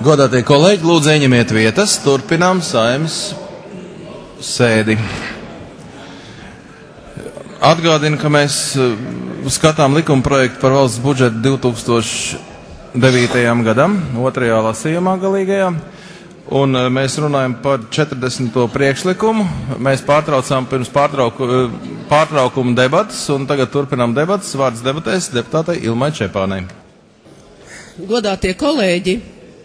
Godātie kolēģi, lūdzu ieņemiet vietas, turpinām Saeimas sēdi. Atgādinu, ka mēs skatām likuma projektu par valsts budžetu 2009. gadam, 2. lasījumā galīgajā, un mēs runājam par 40. priekšlikumu. Mēs pārtraucām pirms pārtraukuma debatas, un tagad turpinām debatas. Vārds debatēs deputātei Ilmai Čepānei. Godātie kolēģi,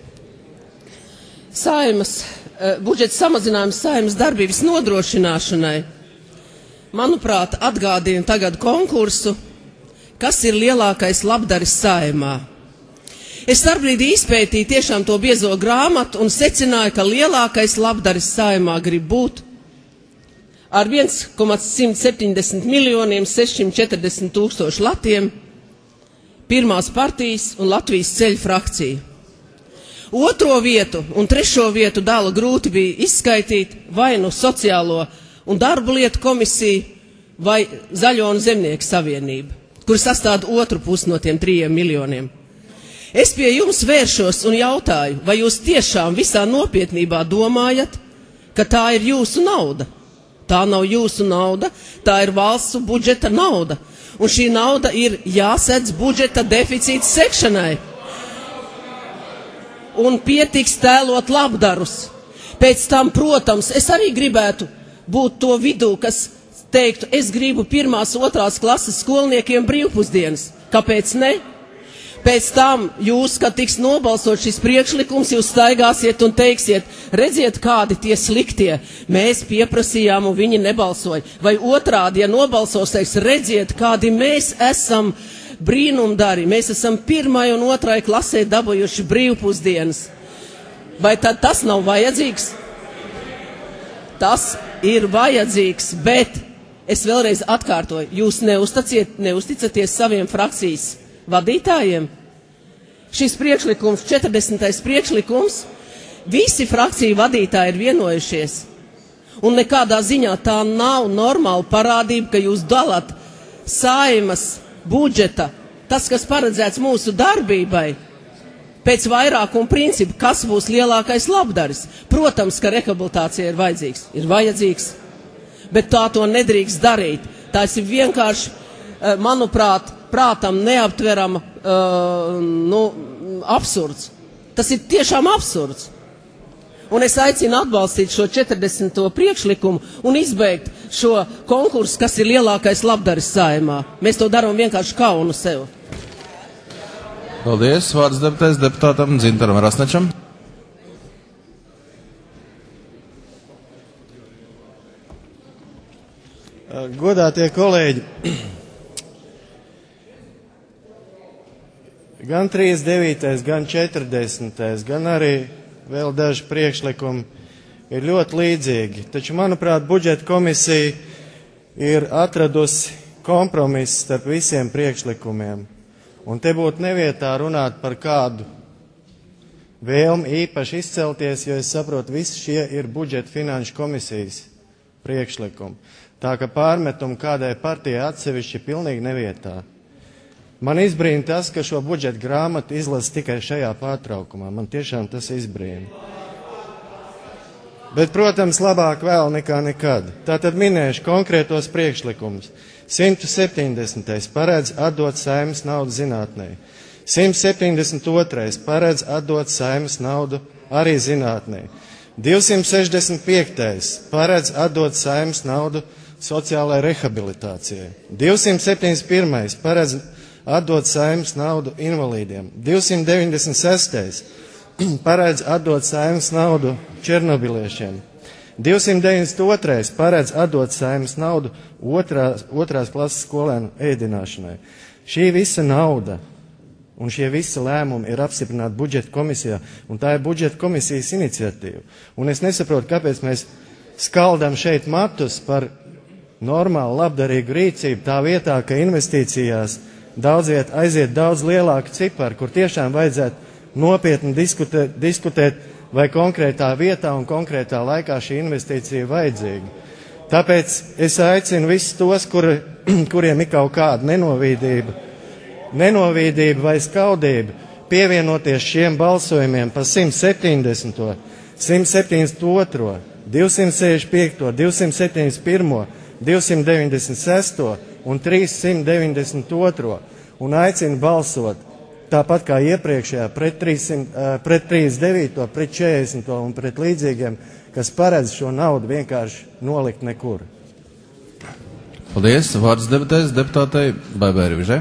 Saeimas budžeta samazinājums Saeimas darbības nodrošināšanai, manuprāt, atgādina tagad konkursu, kas ir lielākais labdaris Saeimā. Es starpbrīdī izpētīju tiešām to biezo grāmatu un secināju, ka lielākais labdaris Saeimā grib būt ar 1,170 miljoniem 640 tūkstošu latiem pirmās partijas un Latvijas ceļu frakcija. Otro vietu un trešo vietu dalu grūti bija izskaitīt vai nu Sociālo un darbu lietu komisiju vai Zaļo un Zemnieku savienība, kur sastāda otru pusi no tiem 3 miljoniem. Es pie jums vēršos un jautāju, vai jūs tiešām visā nopietnībā domājat, ka tā ir jūsu nauda? Tā nav jūsu nauda, tā ir valsts budžeta nauda. Un šī nauda ir jāsedz budžeta deficīta sekšanai. Un pietiks tēlot labdarus. Pēc tam, protams, es arī gribētu būt to vidū, kas teiktu, es gribu 1. un 2. klases skolniekiem brīvpusdienas. Kāpēc ne? Pēc tam jūs, kad tiks nobalsot šis priekšlikums, jūs staigāsiet un teiksiet, redziet, kādi tie sliktie. Mēs pieprasījām un viņi nebalsoja. Vai otrādi, ja nobalsos, teiks, redziet, kādi mēs esam brīnumdari. Mēs esam 1. un 2. klasē dabūjuši brīvpusdienas. Vai tad tas nav vajadzīgs? Tas ir vajadzīgs, bet es vēlreiz atkārtoju, jūs neusticaties saviem frakcijas vadītājiem. Šis priekšlikums, 40. priekšlikums, visi frakciju vadītāji ir vienojušies. Un nekādā ziņā tā nav normāla parādība, ka jūs dalāt Saeimas budžeta, tas, kas paredzēts mūsu darbībai, pēc vairākuma principu, kas būs lielākais labdaris. Protams, ka rehabilitācija ir vajadzīgs, bet tā to nedrīkst darīt. Tas ir vienkārši, manuprāt, prātam neaptverama absurds. Tas ir tiešām absurds. Un es aicinu atbalstīt šo 40. priekšlikumu un izbeigt šo konkursu, kas ir lielākais labdaris Saeimā. Mēs to darām vienkārši kaunu sev. Paldies. Vārds deputātam Dzintaram Rasnečam. Godātie kolēģi, gan 39., gan 40., gan arī vēl daži priekšlikumi ir ļoti līdzīgi. Taču, manuprāt, budžeta komisija ir atradusi kompromisu starp visiem priekšlikumiem. Un te būtu nevietā runāt par kādu vēlmi īpaši izcelties, jo es saprotu, visi šie ir budžeta finanšu komisijas priekšlikumi. Tā ka pārmetumi kādai partijai atsevišķi pilnīgi nevietā. Man izbrīna tas, ka šo budžeta grāmatu izlasa tikai šajā pārtraukumā. Man tiešām tas izbrīna. Bet, protams, labāk vēl nekā nekad. Tātad minēšu konkrētos priekšlikumus. 170. paredz atdot Saeimas naudu zinātnei. 172. paredz atdot Saeimas naudu arī zinātnei. 265. paredz atdot Saeimas naudu sociālai rehabilitācijai. 271. paredz atdot Saeimas naudu invalīdiem. 296. paredz atdot Saeimas naudu černobiliešiem. 292. paredz atdot Saeimas naudu otrās klases skolēnu ēdināšanai. Šī visa nauda un šie visi lēmumi ir apstiprināti budžeta komisijā, un tā ir budžeta komisijas iniciatīva. Un es nesaprotu, kāpēc mēs skaldam šeit matus par normālu labdarīgu rīcību tā vietā, ka investīcijās daudz viet aiziet daudz lielāku ciparu, kur tiešām vajadzētu nopietni diskutēt, vai konkrētā vietā un konkrētā laikā šī investīcija ir vajadzīga. Tāpēc es aicinu visus tos, kuriem ir kaut kāda nenovīdība vai skaudība, pievienoties šiem balsojumiem pa 170., 172., 265., 271., 296. un 392. un aicinu balsot tāpat kā iepriekšējā pret 39., pret 40. un pret līdzīgiem, kas paredz šo naudu vienkārši nolikt nekur. Paldies. Vārds debatēs deputātei Baibai Rivžai.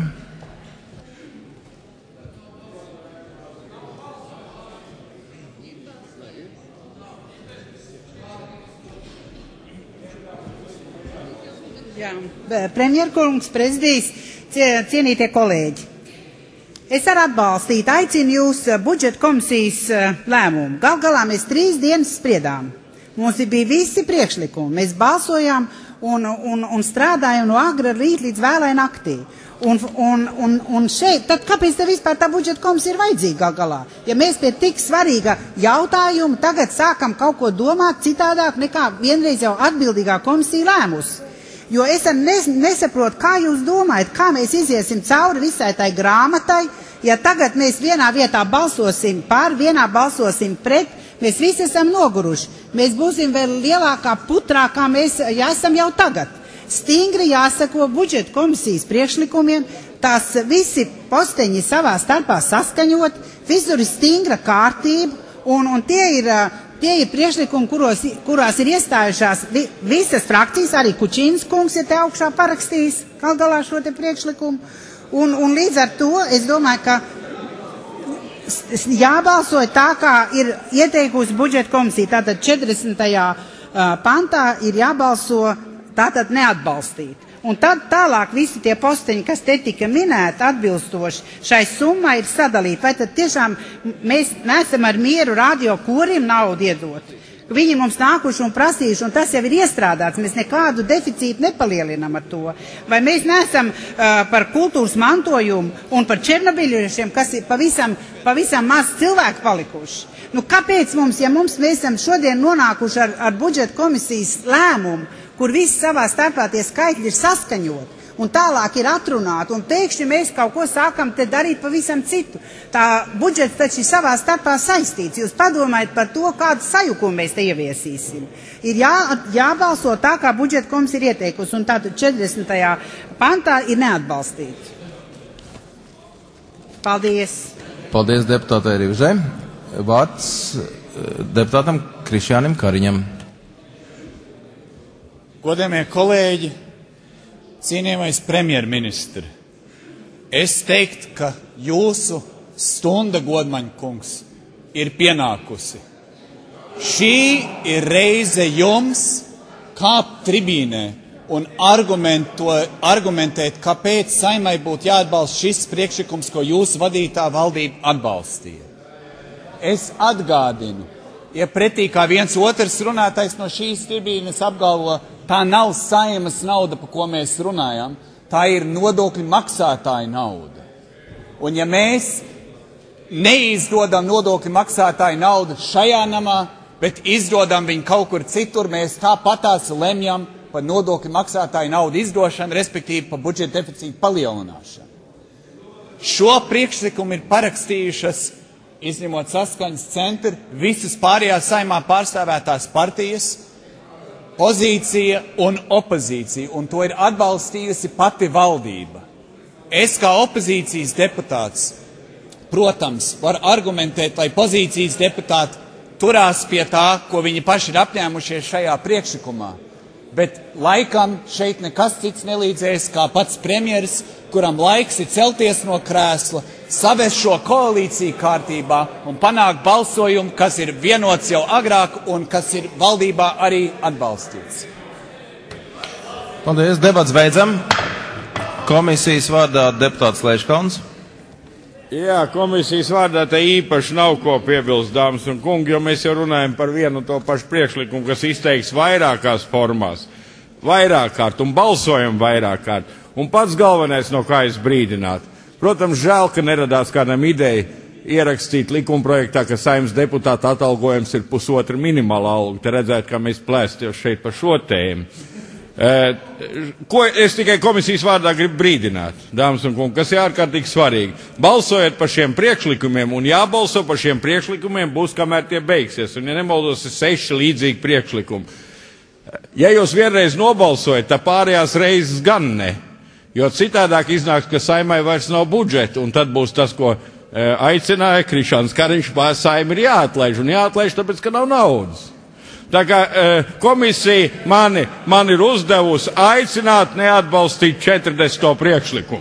Jā, premjerkungs, prezidijs, cienītie kolēģi. Es arī atbalstītu, aicinu jūs budžeta komisijas lēmumu. Gal galā mēs 3 dienas spriedām. Mums bija visi priekšlikumi. Mēs balsojām un strādājām no agra rīt līdz vēlai naktī. Un šeit, tad kāpēc te vispār tā budžeta komisija ir vajadzīga gal galā? Ja mēs pie tik svarīga jautājuma tagad sākam kaut ko domāt citādāk nekā vienreiz jau atbildīgā komisija lēmusi. Jo es nesaprotu, kā jūs domājat, kā mēs iziesim cauri visai tai grāmatai, ja tagad mēs vienā vietā balsosim par, vienā balsosim pret, mēs visi esam noguruši. Mēs būsim vēl lielākā putrā, kā mēs esam jau tagad. Stingri jāsako budžeta komisijas priekšlikumiem, tās visi posteņi savā starpā saskaņot, visur ir stingra kārtība, un tie ir priekšlikumi, kurās ir iestājušās visas frakcijas, arī Kučīnas kungs ir te augšā parakstījis gal galā šo te priekšlikumu. Un līdz ar to es domāju, ka jābalsoja tā, kā ir ieteikusi budžeta komisija. Tātad 40. pantā ir jābalso tātad neatbalstīt. Un tad tālāk visi tie posteņi, kas te tika minēti atbilstoši šai summai, ir sadalīti. Vai tad tiešām mēs neesam ar mieru radio korim naudu iedot? Viņi mums nākuši un prasījuši, un tas jau ir iestrādāts. Mēs nekādu deficītu nepalielinam ar to. Vai mēs neesam par kultūras mantojumu un par černobiļiešiem, kas ir pavisam maz cilvēku palikuši? Nu, kāpēc mums, ja mēs esam šodien nonākuši ar budžeta komisijas lēmumu, kur visi savā starpā tie skaitļi ir saskaņot, un tālāk ir atrunāti, un pēkšņi mēs kaut ko sākam te darīt pavisam citu. Tā budžets taču ir savā starpā saistīts. Jūs padomājiet par to, kādu sajukumu mēs te ieviesīsim. Ir jābalso tā, kā budžeta komisija ir ieteikusi, un tātad 40. pantā ir neatbalstīts. Paldies. Paldies deputātei Rivžai. Vārds deputātam Krišjānim Kariņam. Godājamie kolēģi, cienījamais premjerministri, es teiktu, ka jūsu stunda, Godmaņkungs, ir pienākusi. Šī ir reize jums kāpt tribīnē un argumentēt, kāpēc Saimai būtu jāatbalsta šis priekšlikums, ko jūsu vadītā valdība atbalstīja. Es atgādinu, ja pretī kā viens otrs runātais no šīs tribīnes apgalvo, tā nav Saimas nauda, pa ko mēs runājam, tā ir nodokļu maksātāja nauda. Un ja mēs neizdodam nodokļu maksātāju naudu šajā namā, bet izdodam viņu kaut kur citur, mēs tāpatās lemjam par nodokļu maksātāju naudu izdošanu, respektīvi par budžeta deficītu palielināšanu. Šo priekšlikumu ir parakstījušas, izņemot Saskaņas centru, visas pārējās Saimā pārstāvētās partijas, pozīcija un opozīcija, un to ir atbalstījusi pati valdība. Es kā opozīcijas deputāts, protams, varu argumentēt, lai pozīcijas deputāti turās pie tā, ko viņi paši ir apņēmušies šajā priekšlikumā. Bet laikam šeit nekas cits nelīdzēs kā pats premjeras, kuram laiks ir celties no krēsla, savest šo koalīciju kārtībā un panākt balsojumu, kas ir vienots jau agrāk un kas ir valdībā arī atbalstīts. Paldies, debats beidzam. Komisijas vārdā deputāts Leiškalns. Jā, komisijas vārdā te īpaši nav ko piebilst, dāmas un kungi, jo mēs jau runājam par vienu to pašu priekšlikumu, kas izteiks vairākās formās, vairāk kārt un balsojam vairāk kārt. Un pats galvenais, no kā es brīdinātu. Protams, žēl, ka neradās kādam ideja ierakstīt likumprojektā, ka Saeimas deputāta atalgojums ir 1,5 minimāla alga. Te redzētu, kā mēs plēsties šeit par šo tēmu. Ko es tikai komisijas vārdā gribu brīdināt, dāmas un kungi, kas ir ārkārtīgi svarīgi. Balsojot par šiem priekšlikumiem, un jābalso par šiem priekšlikumiem būs, kamēr tie beigsies. Un, ja nemaldos, ir 6 līdzīgi priekšlikumi. Ja jūs vienreiz nobalsojat, tad pārējās reizes gan ne. Jo citādāk iznāks, ka Saimai vairs nav budžeta, un tad būs tas, ko aicināja Krišāns Kariņš, Saima ir jāatlaiž, un jāatlaiž tāpēc, ka nav naudas. Tā kā komisija man ir uzdevusi aicināt neatbalstīt 40. priekšlikumu.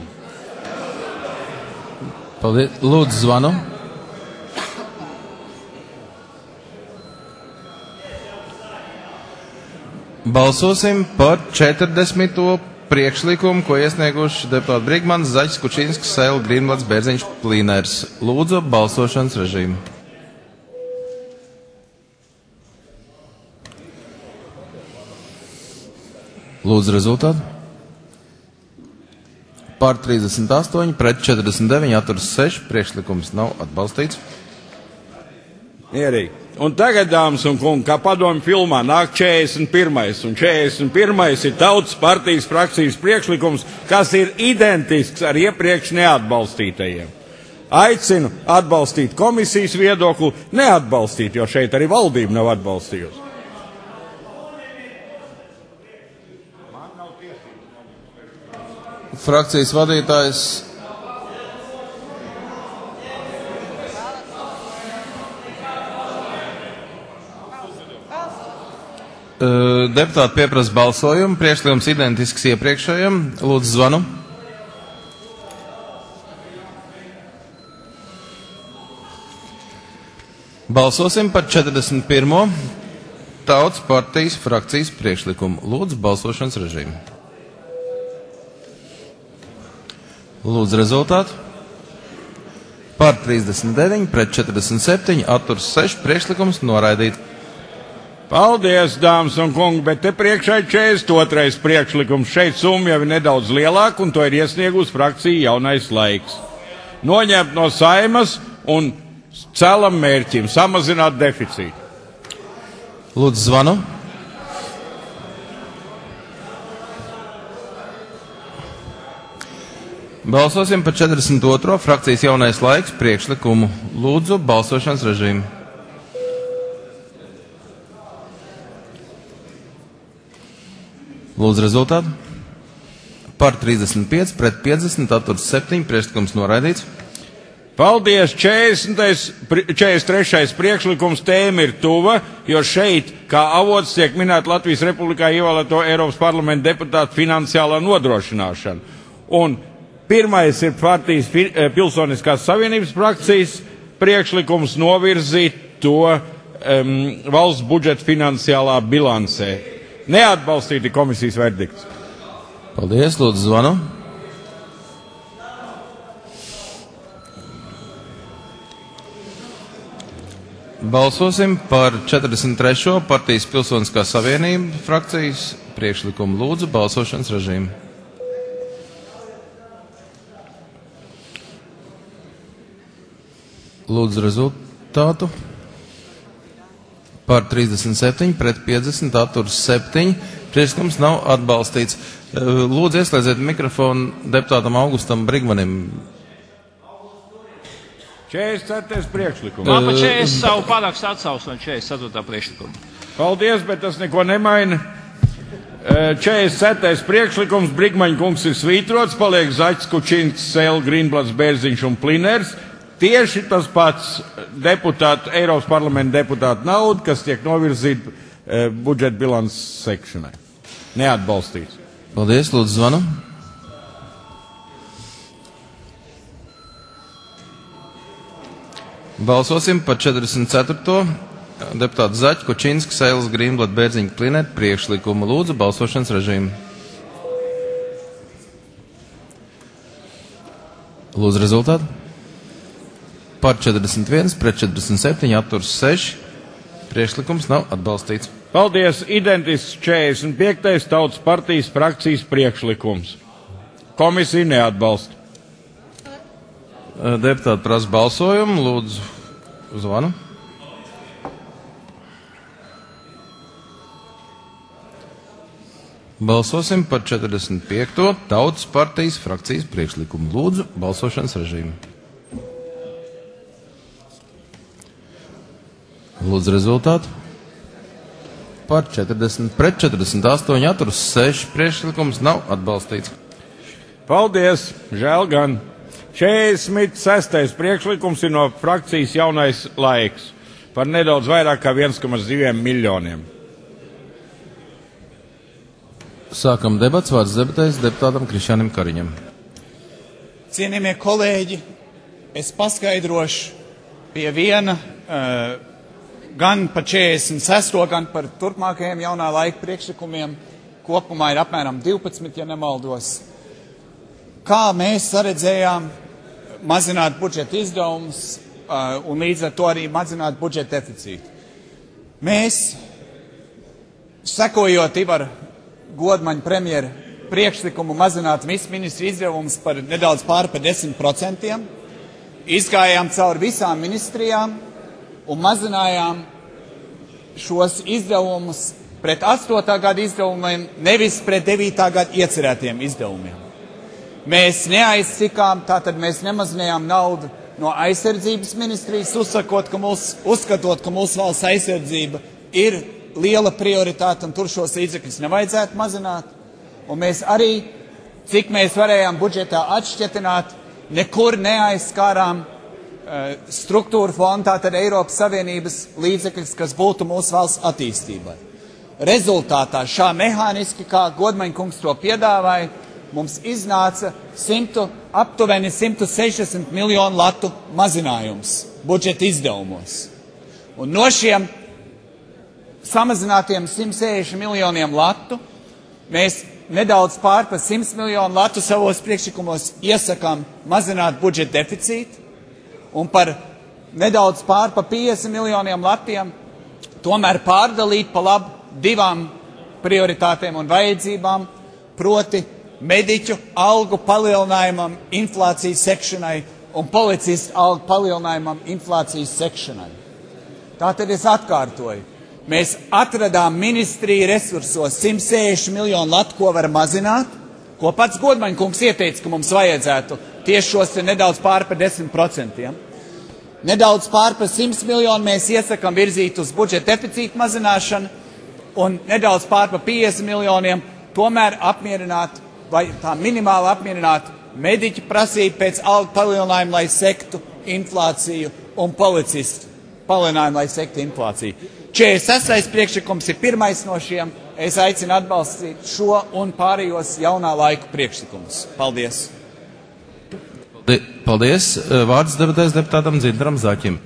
Paldies. Lūdzu, zvanu. Balsosim par 40. priekšlikumu, ko iesnieguši deputāti Brigmans, Zaķis, Kučinskis, Sēle, Grīnvalds, Bērziņš, Plīners. Lūdzu, balsošanas režīmu. Lūdzu, rezultātu. Par 38, pret 49, atturas 6, priekšlikums nav atbalstīts. Mierīgi. Un tagad, dāmas un kungi, kā padomju filmā, nāk 41. Un 41. ir Tautas partijas frakcijas priekšlikums, kas ir identisks ar iepriekš neatbalstītajiem. Aicinu atbalstīt komisijas viedokli, neatbalstīt, jo šeit arī valdība nav atbalstījusi. Frakcijas vadītājs deputāti pieprasa balsojumu, priekšlikums identisks iepriekšējam. Lūdzu, zvanu. Balsosim par 41. Tautas partijas frakcijas priekšlikumu. Lūdzu, balsošanas režīmu. Lūdzu, rezultātu. Par 39, pret 47, atturs 6, priekšlikums noraidīt. Paldies, dāmas un kungi, bet te priekšā ir 42. priekšlikums. Šeit summa jau ir nedaudz lielāka, un to ir iesniegusi frakcija Jaunais laiks. Noņemt no Saimas un celam mērķim samazināt deficītu. Lūdzu, zvanu. Balsosim par 42. frakcijas Jaunais laiks priekšlikumu. Lūdzu, balsošanas režīmu. Lūdzu, rezultātu. Par 35, pret 50, atturs 7, priekšlikums noraidīts. Paldies! 43. priekšlikums tēma ir tuva, jo šeit, kā avots, tiek minēta Latvijas Republikā ievēlēto Eiropas parlamenta deputātu finansiālā nodrošināšana. Un pirmais ir partijas Pilsoniskās savienības frakcijas priekšlikums novirzīt to valsts budžeta finansiālā bilansē. Neatbalstīti komisijas verdikts. Paldies, lūdzu, zvanu. Balsosim par 43. partijas Pilsoniskā savienība frakcijas priekšlikumu. Lūdzu, balsošanas režīmu. Lūdzu, rezultātu. Par 37, pret 50, atturs 7. Priekšlikums nav atbalstīts. Lūdzu, ieslēdziet mikrofonu deputātam Augustam Brigmanim. 44. priekšlikums. Man pa 40 savu parakstu atsauc no 44. priekšlikuma. Paldies, bet tas neko nemaina. 47. priekšlikums, Brigmaņa kungs ir svītrots, paliek Zaķis, Kučinskis, Sēle, Grīnvalds, Bērziņš un Pliners. Tieši tas pats Eiropas parlamenta deputāta nauda, kas tiek novirzīta budžeta bilances sekšanai. Neatbalstīts. Paldies, lūdzu, zvanu. Balsosim par 44. deputātu Zaķu, Kučinskis, Sēles, Grīnvalds, Bērziņš, Pliners priekšlikumu. Lūdzu, balsošanas režīmu. Lūdzu, rezultātu. Par 41, pret 47, atturs 6. Priekšlikums nav atbalstīts. Paldies! Identisks 45. Tautas partijas frakcijas priekšlikums. Komisija neatbalsta. Deputāti prasa balsojumu. Lūdzu, zvanu. Balsosim par 45. Tautas partijas frakcijas priekšlikumu. Lūdzu, balsošanas režīmu. Lūdzu rezultātu. Par 40 pret 48 atturas 6 priekšlikums nav atbalstīts. Paldies! Žēl gan. 46. priekšlikums ir no frakcijas Jaunais laiks par nedaudz vairāk kā 1,2 miljoniem. Sākam debats, vārds debatēs deputātam Krišjānim Kariņam. Cienījamie kolēģi, es paskaidrošu pie viena gan par 46, gan par turpmākajiem Jaunā laika priekšlikumiem. Kopumā ir apmēram 12, ja nemaldos. Kā mēs saredzējām mazināt budžeta izdevumus un līdz ar to arī mazināt budžeta deficītu. Mēs, sekojot Ivar Godmaņa premjera priekšlikumu mazināt visu ministru izdevumus par nedaudz pār par 10%, izgājām cauri visām ministrijām un mazinājām šos izdevumus pret 8. gada izdevumiem, nevis pret 9. gada iecerētiem izdevumiem. Mēs neaizcikām, tātad mēs nemazinājām naudu no aizsardzības ministrijas, uzskatot, ka mūsu valsts aizsardzība ir liela prioritāte un tur šos līdzekļus nevajadzētu mazināt. Un mēs arī, cik mēs varējām budžetā atšķetināt, nekur neaizskārām struktūra fondu, tātad Eiropas Savienības līdzekļus, kas būtu mūsu valsts attīstībai. Rezultātā šā mehāniski, kā Godmaņa kungs to piedāvāja, mums iznāca aptuveni 160 miljonu latu mazinājums budžeta izdevumos. Un no šiem samazinātiem 160 miljoniem latu mēs nedaudz pār par 100 miljonu latu savos priekšlikumos iesakām mazināt budžeta deficītu un par nedaudz pār par 50 miljoniem latiem tomēr pārdalīt pa labu divām prioritātēm un vajadzībām, proti mediķu algu palielinājumam inflācijas sekšanai un policistu algu palielinājumam inflācijas sekšanai. Tātad es atkārtoju. Mēs atradām ministriju resursos 160 miljonu latu, ko var mazināt, ko pats Godmaņa kungs ieteica, ka mums vajadzētu tieši šos nedaudz pār par 10%. Nedaudz pār par 100 miljonu mēs iesakam virzīt uz budžeta deficīta mazināšanu un nedaudz pār par 50 miljoniem tomēr apmierināt vai tā minimāli apmierināt mediķu prasību pēc algu palielinājuma, lai sektu inflāciju un policistu palielinājumu, lai sektu inflāciju. 46. priekšlikums ir pirmais no šiem. Es aicinu atbalstīt šo un pārējos Jaunā laika priekšlikumus. Paldies! Paldies! Vārds debatēs deputātam Dzintaram Zaķim.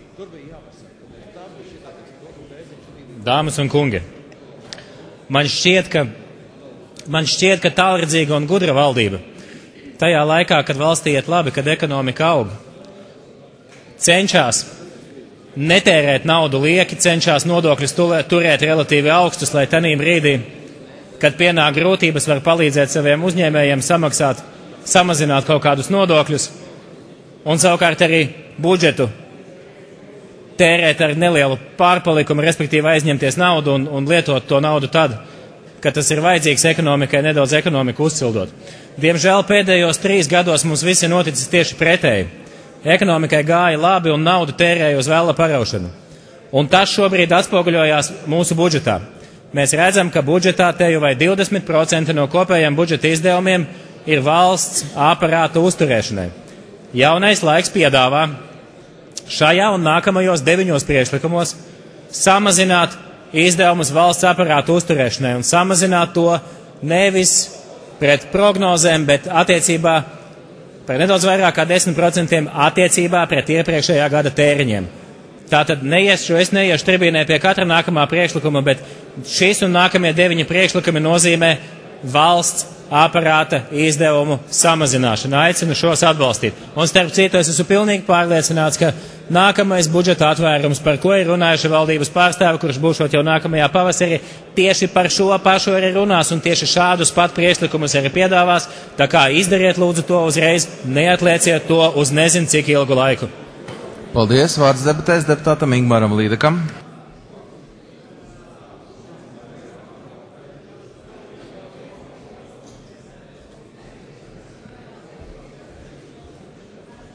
Dāmas un kungi, man šķiet, ka tālredzīga un gudra valdība tajā laikā, kad valstī iet labi, kad ekonomika aug, cenšas netērēt naudu lieki, cenšas nodokļus turēt relatīvi augstus, lai tanī brīdī, kad pienāk grūtības, var palīdzēt saviem uzņēmējiem samazināt kaut kādus nodokļus un savukārt arī budžetu tērēt ar nelielu pārpalikumu, respektīvi aizņemties naudu un lietot to naudu tad, kad tas ir vajadzīgs ekonomikai, nedaudz ekonomiku uzcildot. Diemžēl pēdējos 3 gados mums visi noticis tieši pretēji. Ekonomikai gāja labi un naudu tērēja uz vēla paraušanu. Un tas šobrīd atspoguļojās mūsu budžetā. Mēs redzam, ka budžetā te jau vai 20% no kopējiem budžeta izdevumiem ir valsts aparāta uzturēšanai. Jaunais laiks piedāvā šajā un nākamajos 9 priekšlikumos samazināt izdevumus valsts aparāta uzturēšanai un samazināt to nevis pret prognozēm, bet attiecībā par nedaudz vairāk kā 10% attiecībā pret iepriekšējā gada tēriņiem. Tātad es neiešu tribīnē pie katra nākamā priekšlikuma, bet šis un nākamie 9 priekšlikumi nozīmē valsts aparāta izdevumu samazināšanu. Aicinu šos atbalstīt. Un starp citu, es esmu pilnīgi pārliecināts, ka nākamais budžeta atvērums, par ko ir runājuši valdības pārstāvi, kurš būšot jau nākamajā pavasarī, tieši par šo pašu arī runās un tieši šādus pat priekšlikumus arī piedāvās. Tā kā izdariet lūdzu to uzreiz, neatlieciet to uz nezinu cik ilgu laiku. Paldies. Vārds debatēs deputātam Ingmaram Līdekam.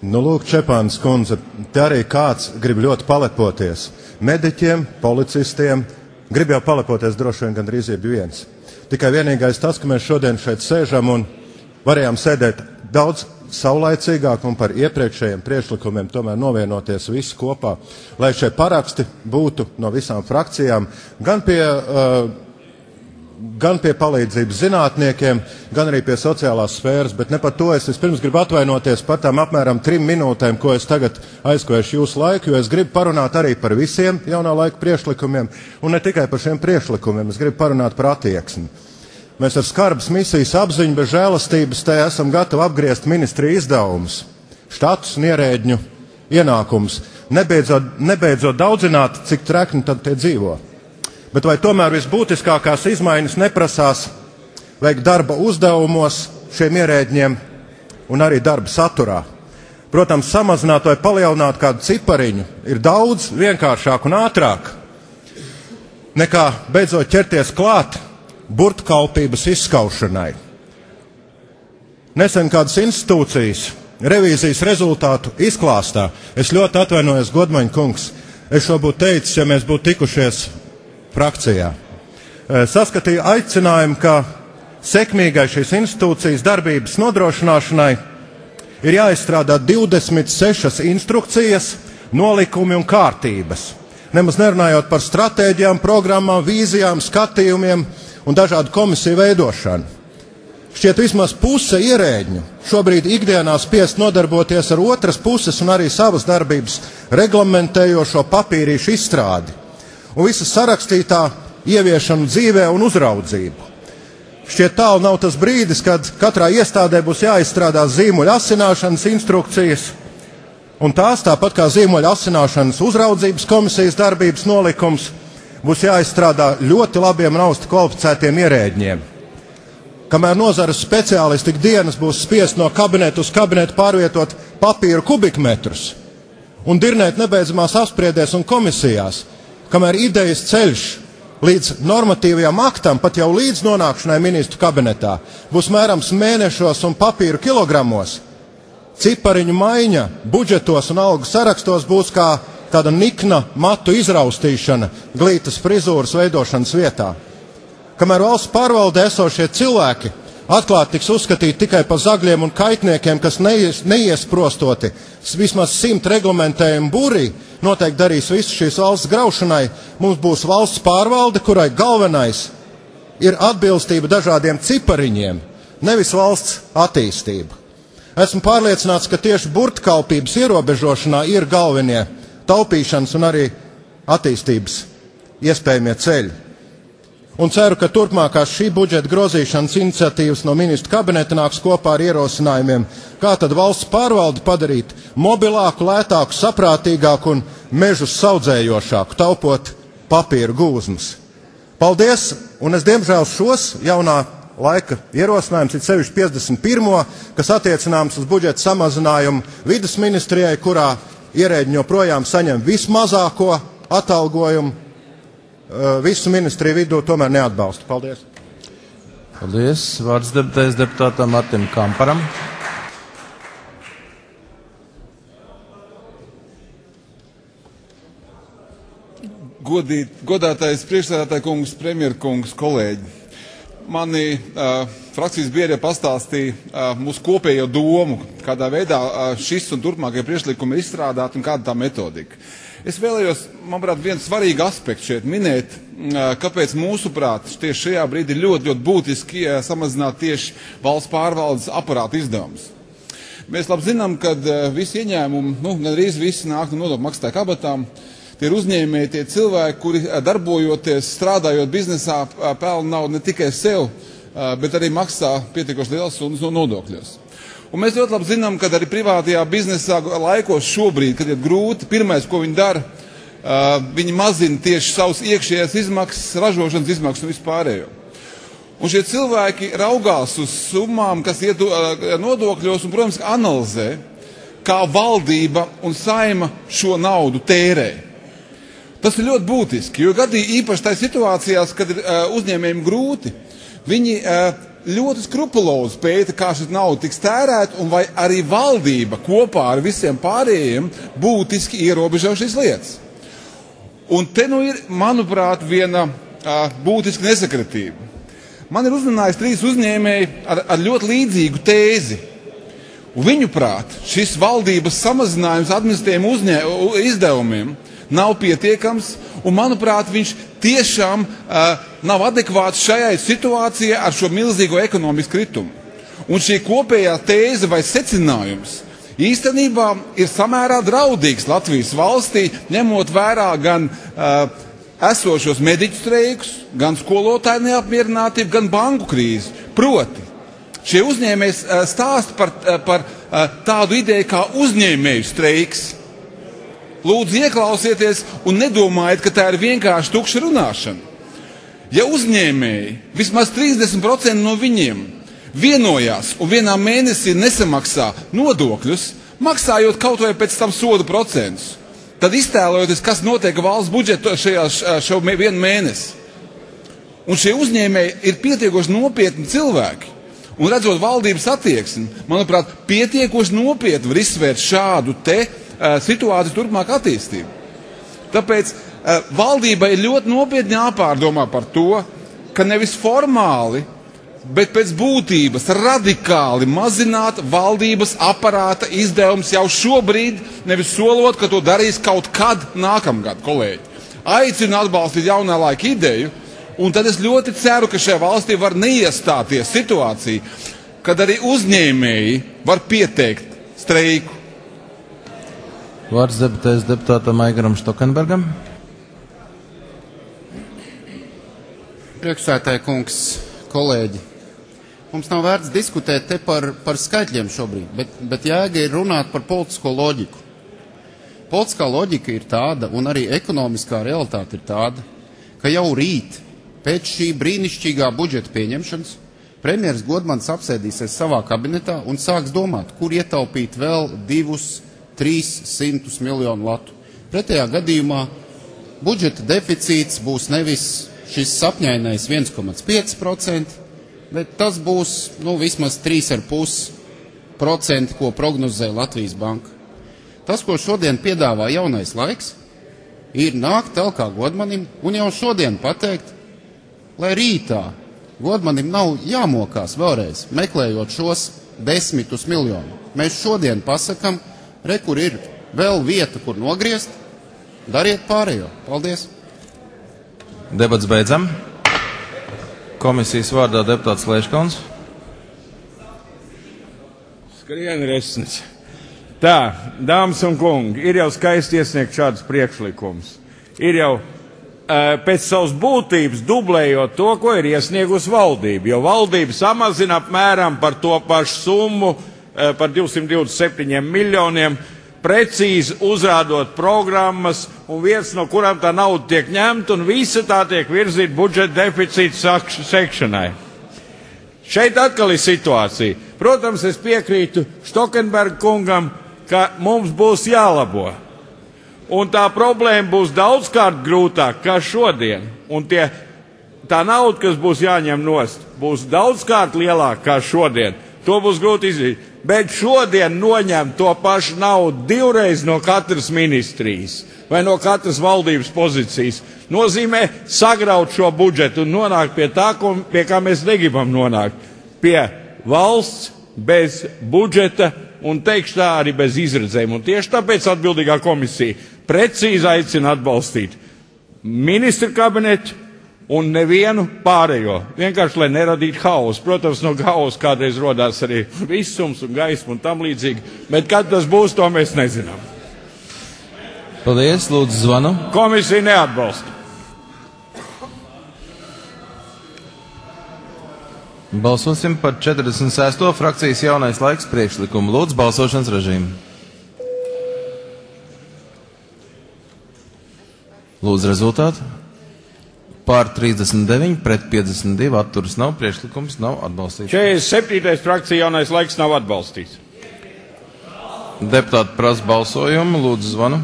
Nu, lūk, Čepānas kundze, te arī kāds grib ļoti palepoties. Mediķiem, policistiem, grib jau palepoties droši vien gandrīz viens. Tikai vienīgais tas, ka mēs šodien šeit sēžam un varējām sēdēt daudz saulaicīgāk un par iepriekšējiem priekšlikumiem tomēr novienoties visi kopā, lai šie paraksti būtu no visām frakcijām, gan pie palīdzības zinātniekiem, gan arī pie sociālās sfēras, bet ne par to es vispirms gribu atvainoties par tām apmēram 3 minūtēm, ko es tagad aizkavēšu jūsu laiku, jo es gribu parunāt arī par visiem jaunā laika priekšlikumiem, un ne tikai par šiem priekšlikumiem, es gribu parunāt par attieksmi. Mēs ar skarbas misijas apziņu bez žēlastības te esam gatavi apgriezt ministriju izdevumus, štatus un ierēģņu ienākumus, nebeidzot daudzināt, cik trekni tad tie dzīvo. Bet vai tomēr visbūtiskākās izmaiņas neprasās veikt darba uzdevumos šiem ierēģiem un arī darba saturā? Protams, samazināt vai palielināt kādu cipariņu ir daudz vienkāršāk un ātrāk nekā beidzot ķerties klāt burtkalpības izskaušanai. Nesen kādas institūcijas revīzijas rezultātu izklāstā, es ļoti atvainojos, Godmaņa kungs, es šo būtu teicis, ja mēs būtu tikušies frakcijā. Saskatīja aicinājumu, ka sekmīgai šīs institūcijas darbības nodrošināšanai ir jāizstrādā 26 instrukcijas, nolikumi un kārtības. Nemaz nerunājot par stratēģijām, programmām, vīzijām, skatījumiem un dažādu komisiju veidošanu. Šķiet vismaz puse ierēģņu šobrīd ikdienā spiest nodarboties ar otras puses un arī savas darbības reglamentējošo papīrīšu izstrādi un visas sarakstītā ieviešanu dzīvē un uzraudzību. Šķiet tālu nav tas brīdis, kad katrā iestādē būs jāizstrādā zīmuļa asināšanas instrukcijas, un tās, tāpat kā zīmuļa asināšanas uzraudzības komisijas darbības nolikums, būs jāizstrādā ļoti labiem un augstu kvalificētiem ierēģņiem. Kamēr nozares speciālisti ikdienas būs spiest no kabineta uz kabinetu pārvietot papīru kubikmetrus un dirnēt nebeidzamās apspriedēs un komisijās, kamēr idejas ceļš līdz normatīvajam aktam, pat jau līdz nonākšanai ministru kabinetā, būs mērams mēnešos un papīru kilogramos, cipariņu maiņa budžetos un algu sarakstos būs kā tāda nikna matu izraustīšana glītas frizūras veidošanas vietā. Kamēr valsts pārvaldē esošie cilvēki atklāti tiks uzskatīti tikai par zagļiem un kaitniekiem, kas neiesprostoti vismaz 100 reglamentējumu būrī, noteikti darīs visu šīs valsts graušanai, mums būs valsts pārvalde, kurai galvenais ir atbilstība dažādiem cipariņiem, nevis valsts attīstība. Esmu pārliecināts, ka tieši burtkalpības ierobežošanā ir galvenie taupīšanas un arī attīstības iespējamie ceļi. Un ceru, ka turpmākās šī budžeta grozīšanas iniciatīvas no ministru kabineta nāks kopā ar ierosinājumiem, kā tad valsts pārvaldi padarīt mobilāku, lētāku, saprātīgāku un mežus saudzējošāku, taupot papīra gūzmas. Paldies, un es diemžēl šos jaunā laika ierosinājums, it sevišķi 51. kas attiecināms uz budžeta samazinājumu vides ministrijai, kurā ierēģi joprojām saņem vismazāko atalgojumu, visu ministriju vidū tomēr neatbalstu. Paldies. Paldies. Vārds deputātam Martim Kamparam. Godātais priekšsēdētāja kungs, premjerkungs, kolēģi. Mani frakcijas biedri pastāstīja mūsu kopējo domu, kādā veidā šis un turpmākie priekšlikumi ir izstrādāti un kāda tā metodika. Es vēlējos, manuprāt, viens svarīgi aspekts šeit minēt, kāpēc mūsuprāt tieši šajā brīdī ļoti būtiski samazināt tieši valsts pārvaldes aparāta izdevumus. Mēs labi zinām, ka visi ieņēmumi, gandrīz visi nāk no nodokļu maksātāju kabatām. Tie ir uzņēmēji, tie cilvēki, kuri darbojoties, strādājot biznesā, pelna naudu ne tikai sev, bet arī maksā pietiekoši lielas summas no nodokļos. Un mēs ļoti labi zinām, ka arī privātajā biznesā laikos šobrīd, kad ir grūti, pirmais, ko viņi dara, viņi mazina tieši savus iekšējās izmaksas, ražošanas izmaksas un vispārējo. Un šie cilvēki raugās uz summām, kas iet nodokļos un, protams, analizē, kā valdība un saima šo naudu tērē. Tas ir ļoti būtiski, jo gadīgi īpaši tajā situācijās, kad ir uzņēmējiem grūti, viņi ļoti skrupulozi pēta, kā šī nauda tiks tērēta un vai arī valdība kopā ar visiem pārējiem būtiski ierobežo šīs lietas. Un te nu ir, manuprāt, viena būtiska nesakritība. Man ir uzrunājis 3 uzņēmēji ar ļoti līdzīgu tēzi. Un viņuprāt, šis valdības samazinājums administratīviem izdevumiem nav pietiekams, un, manuprāt, viņš tiešām nav adekvāts šajai situācijai ar šo milzīgo ekonomisku kritumu. Un šī kopējā tēze vai secinājums īstenībā ir samērā draudīgs Latvijas valstī, ņemot vērā gan esošos mediķu streikus, gan skolotāju neapmierinātību, gan banku krīzi. Proti, šie uzņēmēji stāsta par tādu ideju kā uzņēmēju streiks. Lūdzu, ieklausieties un nedomājiet, ka tā ir vienkārši tukša runāšana. Ja uzņēmēji, vismaz 30% no viņiem vienojās un vienā mēnesī nesamaksā nodokļus, maksājot kaut vai pēc tam soda procentus, tad iztēlojoties, kas notiek valsts budžetā šo vienu mēnesi. Un šie uzņēmēji ir pietiekoši nopietni cilvēki. Un redzot valdības attieksmi, manuprāt, pietiekoši nopietni var izsvērt šādu te situāciju turpmāk attīstību. Tāpēc valdībai ir ļoti nopietni jāpārdomā par to, ka nevis formāli, bet pēc būtības radikāli mazināt valdības aparāta izdevums jau šobrīd, nevis solot, ka to darīs kaut kad nākamgad, kolēģi. Aicinu atbalstīt jaunā laika ideju, un tad es ļoti ceru, ka šajā valstī var neiestāties situācija, kad arī uzņēmēji var pieteikt streiku. Vārds debatēs deputātam Aigaram Štokenbergam. Priekšsēdētāja kungs, kolēģi, mums nav vērts diskutēt te par skaitļiem šobrīd, bet jēga ir runāt par politisko loģiku. Politiskā loģika ir tāda, un arī ekonomiskā realitāte ir tāda, ka jau rīt, pēc šī brīnišķīgā budžeta pieņemšanas, premjeras Godmanis apsēdīsies savā kabinetā un sāks domāt, kur ietaupīt vēl 200–300 miljonu latu. Pretējā gadījumā budžeta deficīts būs nevis šis sapņainais 1,5%, bet tas būs vismaz 3,5%, ko prognozē Latvijas banka. Tas, ko šodien piedāvā jaunais laiks, ir nākt telkā Godmanim un jau šodien pateikt, lai rītā Godmanim nav jāmokās vēlreiz, meklējot šos 10 miljonu. Mēs šodien pasakam, kur ir vēl vieta, kur nogriezt, dariet pārējo. Paldies! Debats beidzam. Komisijas vārdā deputāts Lēškons. Skrien resnes. Tā, dāmas un kungi, ir jau skaisti iesniegt šādus priekšlikumus. Ir jau pēc savas būtības dublējot to, ko ir iesniegusi valdība. Jo valdība samazina apmēram par to pašu summu, par 227 miljoniem, precīzi uzrādot programmas, un viens no kurām tā nauda tiek ņemta, un visa tā tiek virzīta budžeta deficīta sekšanai. Šeit atkal ir situācija. Protams, es piekrītu Štokenberga kungam, ka mums būs jālabo. Un tā problēma būs daudzkārt grūtāk kā šodien. Un tā nauda, kas būs jāņem nost, būs daudzkārt lielāka kā šodien. To būs grūti izdarīt. Bet šodien noņemt to pašu naudu divreiz no katras ministrijas vai no katras valdības pozīcijas nozīmē sagraut šo budžetu un nonākt pie tā, pie kā mēs negribam nonākt. Pie valsts bez budžeta un teikšu tā arī bez izredzēm. Un tieši tāpēc atbildīgā komisija precīzi aicina atbalstīt ministru kabinetu un nevienu pārējo. Vienkārši, lai neradītu hausu. Protams, no hausa kādreiz rodās arī visums un gaisma un tam līdzīgi, bet kad tas būs, to mēs nezinām. Paldies, lūdzu zvanu. Komisija neatbalsta. Balsosim par 46. frakcijas jaunais laiks priekšlikumu. Lūdzu, balsošanas režīmu. Lūdzu, rezultātu. Pār 39, pret 52, atturas nav, priekšlikums nav atbalstīts. 47. frakcija jaunais laiks nav atbalstīts. Deputāti prasa balsojumu, lūdzu zvanu.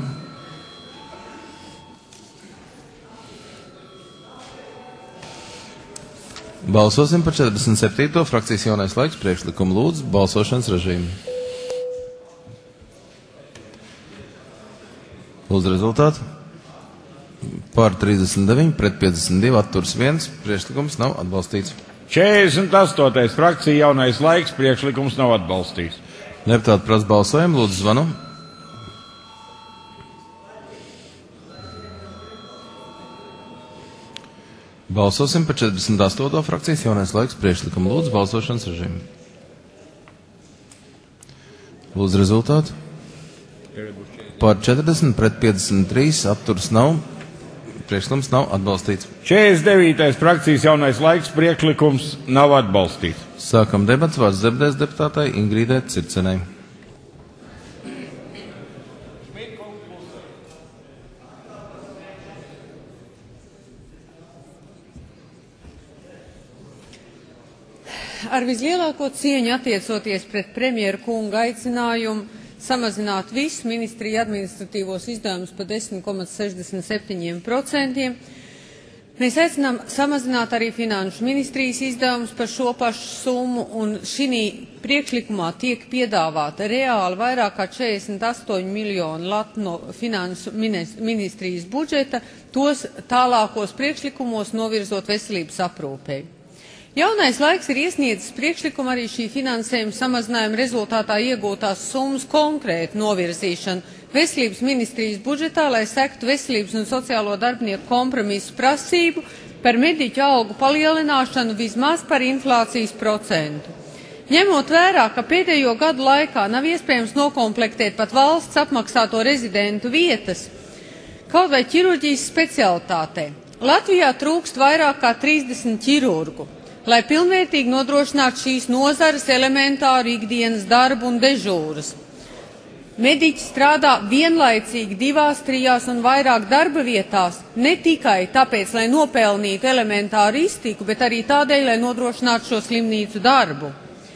Balsosim par 47. frakcijas jaunais laiks priekšlikumu. Lūdzu, balsošanas režīmu. Lūdzu rezultātu. Par 39, pret 52, atturs 1. Priekšlikums nav atbalstīts. 48. frakcija jaunais laiks priekšlikums nav atbalstīts. Deputāti prasa balsojumu. Lūdzu zvanu. Balsosim par 48. frakcijas jaunais laiks priekšlikumu. Lūdzu, balsošanas režīmu. Lūdzu rezultātu. Par 40, pret 53, atturs nav. Priekšlikums nav atbalstīts. 49. frakcijas jaunais laiks priekšlikums nav atbalstīts. Sākam debats. Vārds deputēs deputātai Ingrīdai Circenei. Ar vislielāko cieņu attiecoties pret premjera kunga aicinājumu samazināt visu ministriju administratīvos izdevumus par 10,67%, mēs aicinām samazināt arī finanšu ministrijas izdevumus par šo pašu summu, un šī priekšlikumā tiek piedāvāta reāli vairāk kā 48 miljonu latu no finansu ministrijas budžeta, tos tālākos priekšlikumos novirzot veselības aprūpei. Jaunais laiks ir iesniedzis priekšlikumu arī šī finansējuma samazinājuma rezultātā iegūtās summas konkrētu novirzīšanu veselības ministrijas budžetā, lai sektu veselības un sociālo darbinieku kompromisu prasību par mediķu algu palielināšanu vismaz par inflācijas procentu. Ņemot vērā, ka pēdējo gadu laikā nav iespējams nokomplektēt pat valsts apmaksāto rezidentu vietas, kaut vai ķirurģijas specialitātē, Latvijā trūkst vairāk kā 30 ķirurgu. Lai pilnvērtīgi nodrošinātu šīs nozares elementāru ikdienas darbu un dežūras. Mediķi strādā vienlaicīgi 2, 3 un vairāk darba vietās, ne tikai tāpēc, lai nopelnītu elementāru iztiku, bet arī tādēļ, lai nodrošinātu šo slimnīcu darbu.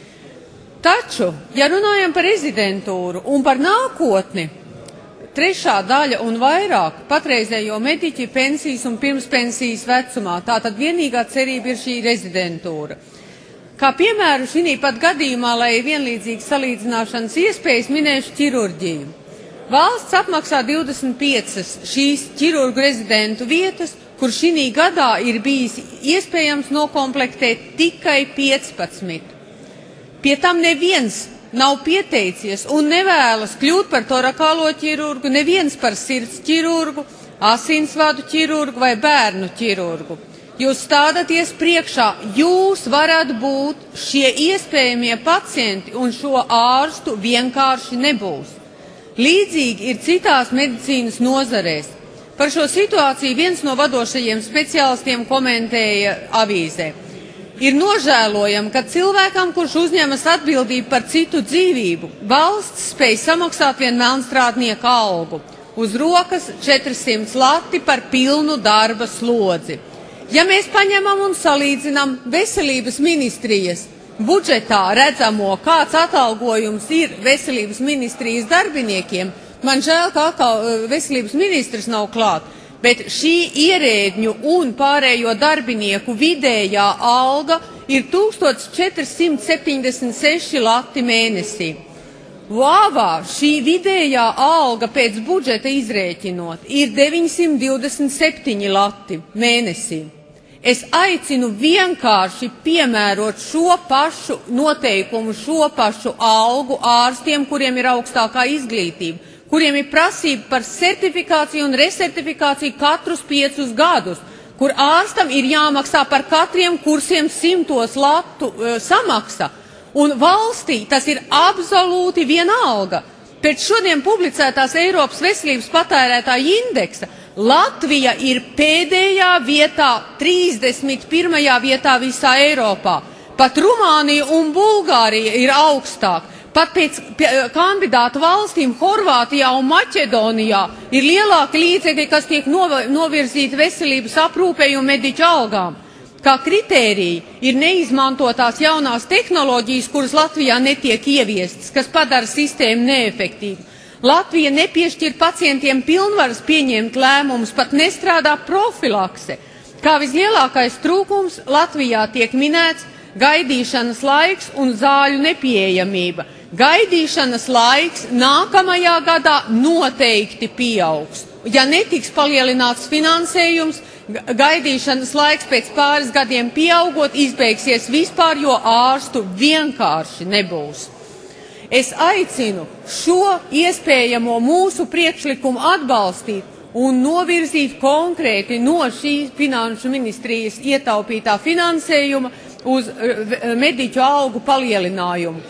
Taču, ja runājam par rezidentūru un par nākotni, 3. daļa un vairāk patreizējo mediķi pensijas un pirmspensijas vecumā. Tātad vienīgā cerība ir šī rezidentūra. Kā piemēru šī pat gadījumā, lai vienlīdzīgi salīdzināšanas iespējas, minēšu ķirurģiju. Valsts apmaksā 25 šīs ķirurgu rezidentu vietas, kur šī gadā ir bijis iespējams nokomplektēt tikai 15. Pie tam neviens nav pieteicies un nevēlas kļūt par torakālo ķirurgu, neviens par sirds ķirurgu, asinsvadu ķirurgu vai bērnu ķirurgu. Jūs stādaties priekšā, jūs varat būt šie iespējamie pacienti un šo ārstu vienkārši nebūs. Līdzīgi ir citās medicīnas nozarēs. Par šo situāciju viens no vadošajiem speciālistiem komentēja avīzē. Ir nožēlojami, ka cilvēkam, kurš uzņemas atbildību par citu dzīvību, valsts spēj samaksāt vien melnstrādnieka algu. Uz rokas 400 lati par pilnu darba slodzi. Ja mēs paņemam un salīdzinām veselības ministrijas budžetā redzamo, kāds atalgojums ir veselības ministrijas darbiniekiem, man žēl, ka atkal veselības ministrs nav klāt. Bet šī ierēdņu un pārējo darbinieku vidējā alga ir 1476 lati mēnesī. Vāvā šī vidējā alga pēc budžeta izrēķinot ir 927 lati mēnesī. Es aicinu vienkārši piemērot šo pašu noteikumu, šo pašu algu ārstiem, kuriem ir augstākā izglītība, kuriem ir prasība par certifikāciju un resertifikāciju katrus 5 gadus, kur ārstam ir jāmaksā par katriem kursiem 100 latu samaksa. Un valstī tas ir absolūti vienalga. Pēc šodien publicētās Eiropas veselības patērētāju indeksa Latvija ir pēdējā vietā, 31. vietā visā Eiropā. Pat Rumānija un Bulgārija ir augstāk. Pat pēc kandidātu valstīm Horvātijā un Maķedonijā ir lielāki līdzekļi, kas tiek novirzīti veselības aprūpei un mediķu algām. Kā kritērija ir neizmantotās jaunās tehnoloģijas, kuras Latvijā netiek ieviestas, kas padara sistēmu neefektīvu. Latvija nepiešķir pacientiem pilnvaras pieņemt lēmumus, pat nestrādā profilakse. Kā Kā vislielākais trūkums Latvijā tiek minēts gaidīšanas laiks un zāļu nepieejamība. Gaidīšanas laiks nākamajā gadā noteikti pieaugs. Ja netiks palielināts finansējums, gaidīšanas laiks pēc pāris gadiem pieaugot izbeigsies vispār, jo ārstu vienkārši nebūs. Es aicinu šo iespējamo mūsu priekšlikumu atbalstīt un novirzīt konkrēti no šīs finanšu ministrijas ietaupītā finansējuma uz mediķu algu palielinājumu.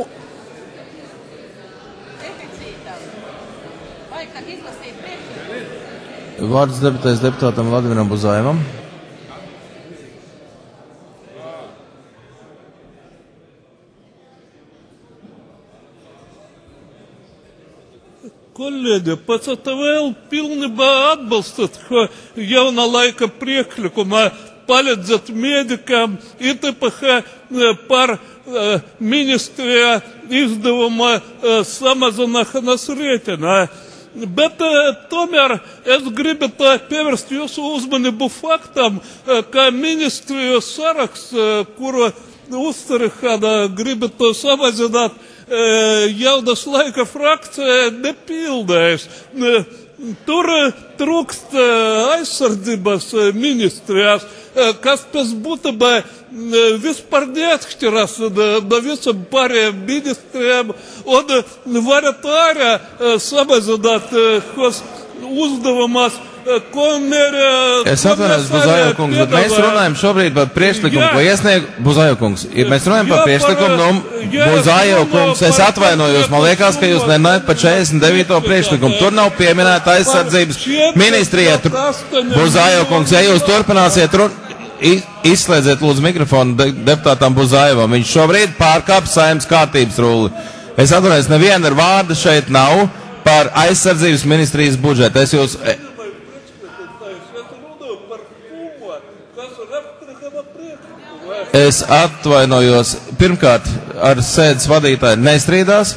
Vārds debatēs deputātam Vladimiram Buzajevam. Kolēģi, pats vēl pilnībā atbalstot, ko jaunā laika priekšlikumā palīdzēt medikam ITPH par ministrijā izdevuma samazināšanas rēķinā. Bet tomēr es gribētu pievērst jūsu uzmanību faktam, ka ministriju saraksts, kuru uzturēšana gribētu samazināt, jaunas laika frakcija nepildējas. Tur trūkst aizsardzības ministrijās, kas pēc būtībā vispār neatšķirās no visam pārējiem ministrijām, un varat arī samazināt šos uzdevumus. Es atvainojos, Buzajev kungs, bet mēs runājam šobrīd par priekšlikumu, ko iesnieg Buzajev kungs. Mēs runājam par priekšlikumu, Buzajev kungs, es atvainojos, man liekas, ka jūs nerunājat par 49. priekšlikumu. Tur nav pieminēta aizsardzības ministrija. Buzajev kungs, ja jūs turpināsiet izslēdziet lūdzu mikrofonu deputātam Buzajevam. Viņš šobrīd pārkāp Saeimas kārtības rulli. Es atvainojos, neviena vārda šeit nav par aizsardzības ministrijas budžetu. Es atvainojos, pirmkārt, ar sēdes vadītāju nestrīdās,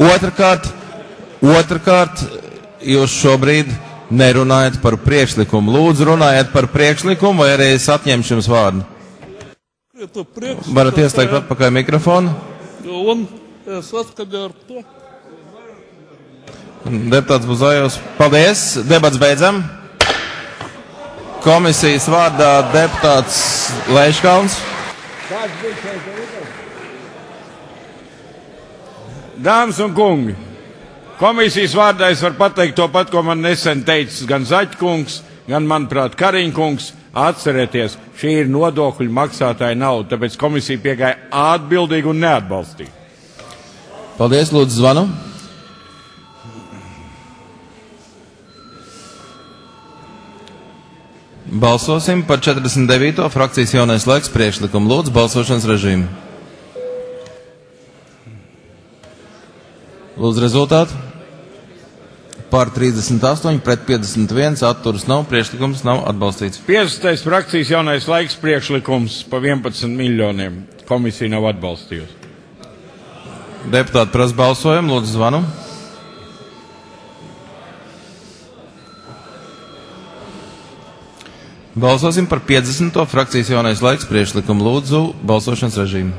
otrkārt, jūs šobrīd nerunājat par priekšlikumu. Lūdzu, runājiet par priekšlikumu, vai arī es atņemšu jums vārdu. Varat ieslēgt atpakaļ mikrofonu? Un saskaņā ar to. Deputāts Buzajevs, paldies, debats beidzam. Komisijas vārdā deputāts Leiškalns. Dāmas un kungi, komisijas vārdā es varu pateikt to pat, ko man nesen teicis gan Zaķkungs, gan, manuprāt, Kariņkungs. Atcerieties, šī ir nodokļu maksātāja nauda, tāpēc komisija piegāja atbildīgi un neatbalstīgi. Paldies, lūdzu, zvanu. Balsosim par 49. frakcijas jaunais laiks priekšlikumu. Lūdzu, balsošanas režīmu. Lūdzu, rezultātu. Par 38, pret 51, atturas nav, priekšlikums nav atbalstīts. 50. frakcijas jaunais laiks priekšlikums pa 11 miljoniem. Komisija nav atbalstījusi. Deputāti prasa balsojumu. Lūdzu, zvanu. Balsosim par 50. frakcijas jaunais laiks priekšlikumu. Lūdzu, balsošanas režīmu.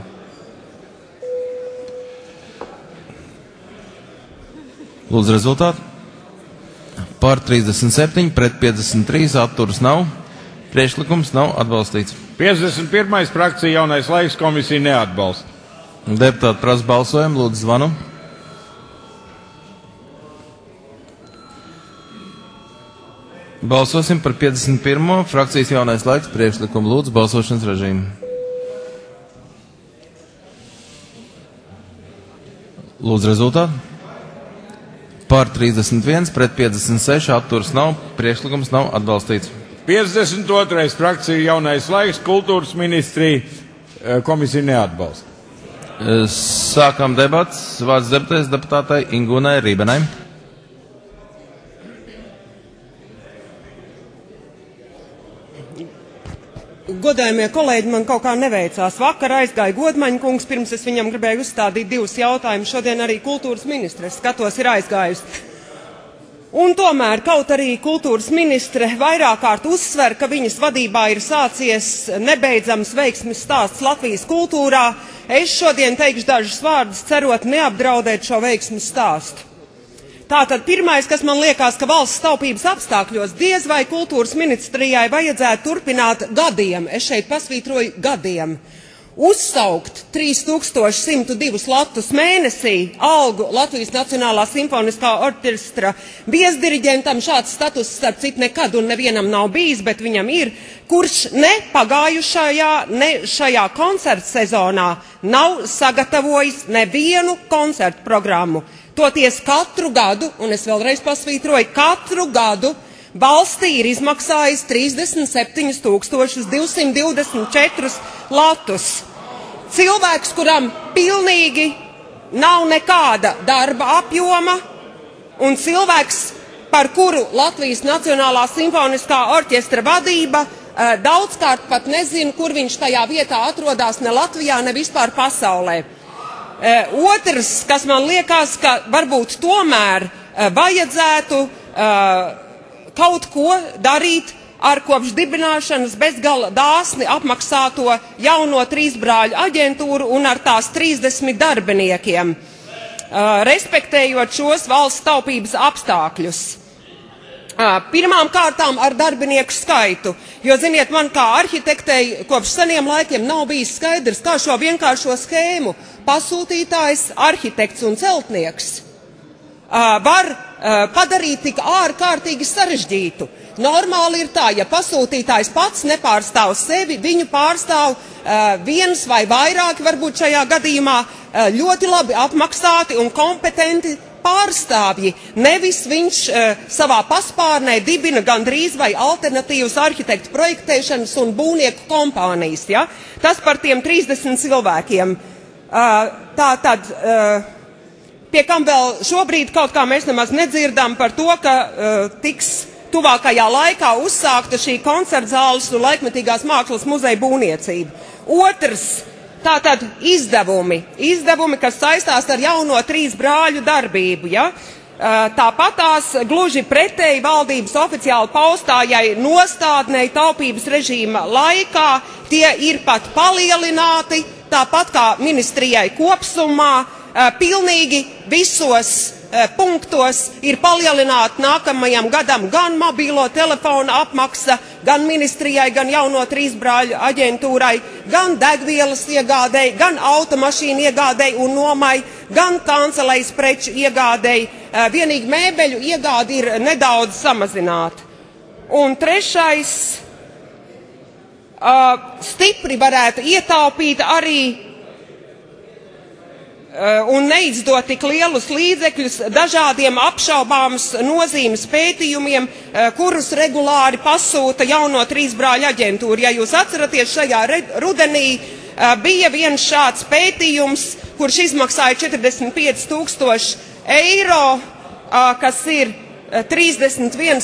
Lūdzu, rezultātu. Par 37, pret 53, atturas nav. Priekšlikums nav atbalstīts. 51. frakcija jaunais laiks komisija neatbalsta. Deputāti prasa balsojumu. Lūdzu, zvanu. Balsosim par 51. frakcijas jaunais laiks priekšlikumu. Lūdzu, balsošanas režīmu. Lūdzu, rezultātu. Par 31, pret 56, atturas nav, priekšlikums nav atbalstīts. 52. frakcija jaunais laiks, kultūras ministrija, komisija neatbalsta. Sākam debats. Vārds debatēs deputātai Ingūnai Rībenai. Godājumie kolēģi, man kaut kā neveicās. Vakar aizgāja Godmaņa kungs, pirms es viņam gribēju uzstādīt 2 jautājumus. Šodien arī kultūras ministres, skatos, ir aizgājusi. Un tomēr, kaut arī kultūras ministre vairāk kārt uzsver, ka viņas vadībā ir sācies nebeidzams veiksmes stāsts Latvijas kultūrā, es šodien teikšu dažus vārdus, cerot neapdraudēt šo veiksmes stāstu. Tātad pirmais, kas man liekas, ka valsts taupības apstākļos diez vai kultūras ministrijai vajadzētu turpināt gadiem, es šeit pasvītroju gadiem, uzsaukt 3102 latus mēnesī algu Latvijas Nacionālā simfoniskā orķestra viesdiriģentam. Šāds status, starp citu, nekad un nevienam nav bijis, bet viņam ir, kurš ne pagājušajā, ne šajā koncerta sezonā nav sagatavojis nevienu koncertu programmu. Toties katru gadu, un es vēlreiz pasvītroju, katru gadu valstī ir izmaksājis 37 224 latus. Cilvēks, kuram pilnīgi nav nekāda darba apjoma, un cilvēks, par kuru Latvijas Nacionālā simfoniskā orķestra vadība daudzkārt pat nezina, kur viņš tajā vietā atrodas, ne Latvijā, ne vispār pasaulē. Otrs, kas man liekas, ka varbūt tomēr vajadzētu kaut ko darīt ar kopš dibināšanas bezgala dāsni apmaksāto jauno trīsbrāļu aģentūru un ar tās 30 darbiniekiem, respektējot šos valsts taupības apstākļus. Pirmām kārtām ar darbinieku skaitu, jo, ziniet, man kā arhitektei kopš seniem laikiem nav bijis skaidrs, kā šo vienkāršo schēmu pasūtītājs, arhitekts un celtnieks var padarīt tik ārkārtīgi sarežģītu. Normāli ir tā, ja pasūtītājs pats nepārstāv sevi, viņu pārstāv viens vai vairāki, varbūt šajā gadījumā ļoti labi apmaksāti un kompetenti pārstāvji, nevis viņš savā paspārnē dibina gandrīz vai alternatīvas arhitektu projektēšanas un būvnieku kompānijas. Ja? Tas par tiem 30 cilvēkiem. Tātad, pie kam vēl šobrīd kaut kā mēs nemaz nedzirdam par to, ka tiks tuvākajā laikā uzsākta šī koncertzāles un laikmetīgās mākslas muzeja būvniecība. Otrs, tātad izdevumi, kas saistās ar jauno trīs brāļu darbību. Ja? Tāpatās gluži pretēji valdības oficiāli paustājai nostādnei taupības režīma laikā, tie ir pat palielināti, tāpat kā ministrijai kopsumā, pilnīgi visos punktos ir palielināta nākamajam gadam gan mobīlo telefonu apmaksa, gan ministrijai, gan jauno trīsbrāļu aģentūrai, gan degvielas iegādei, gan automašīnu iegādei un nomai, gan kancelejas preču iegādei. Vienīgi mēbeļu iegādi ir nedaudz samazināta. Un trešais, stipri varētu ietaupīt arī un neizdot tik lielus līdzekļus dažādiem apšaubāmas nozīmes pētījumiem, kurus regulāri pasūta jauno trīsbrāļu aģentūru. Ja jūs atceraties, šajā rudenī bija viens šāds pētījums, kurš izmaksāja 45 000 eiro, kas ir 31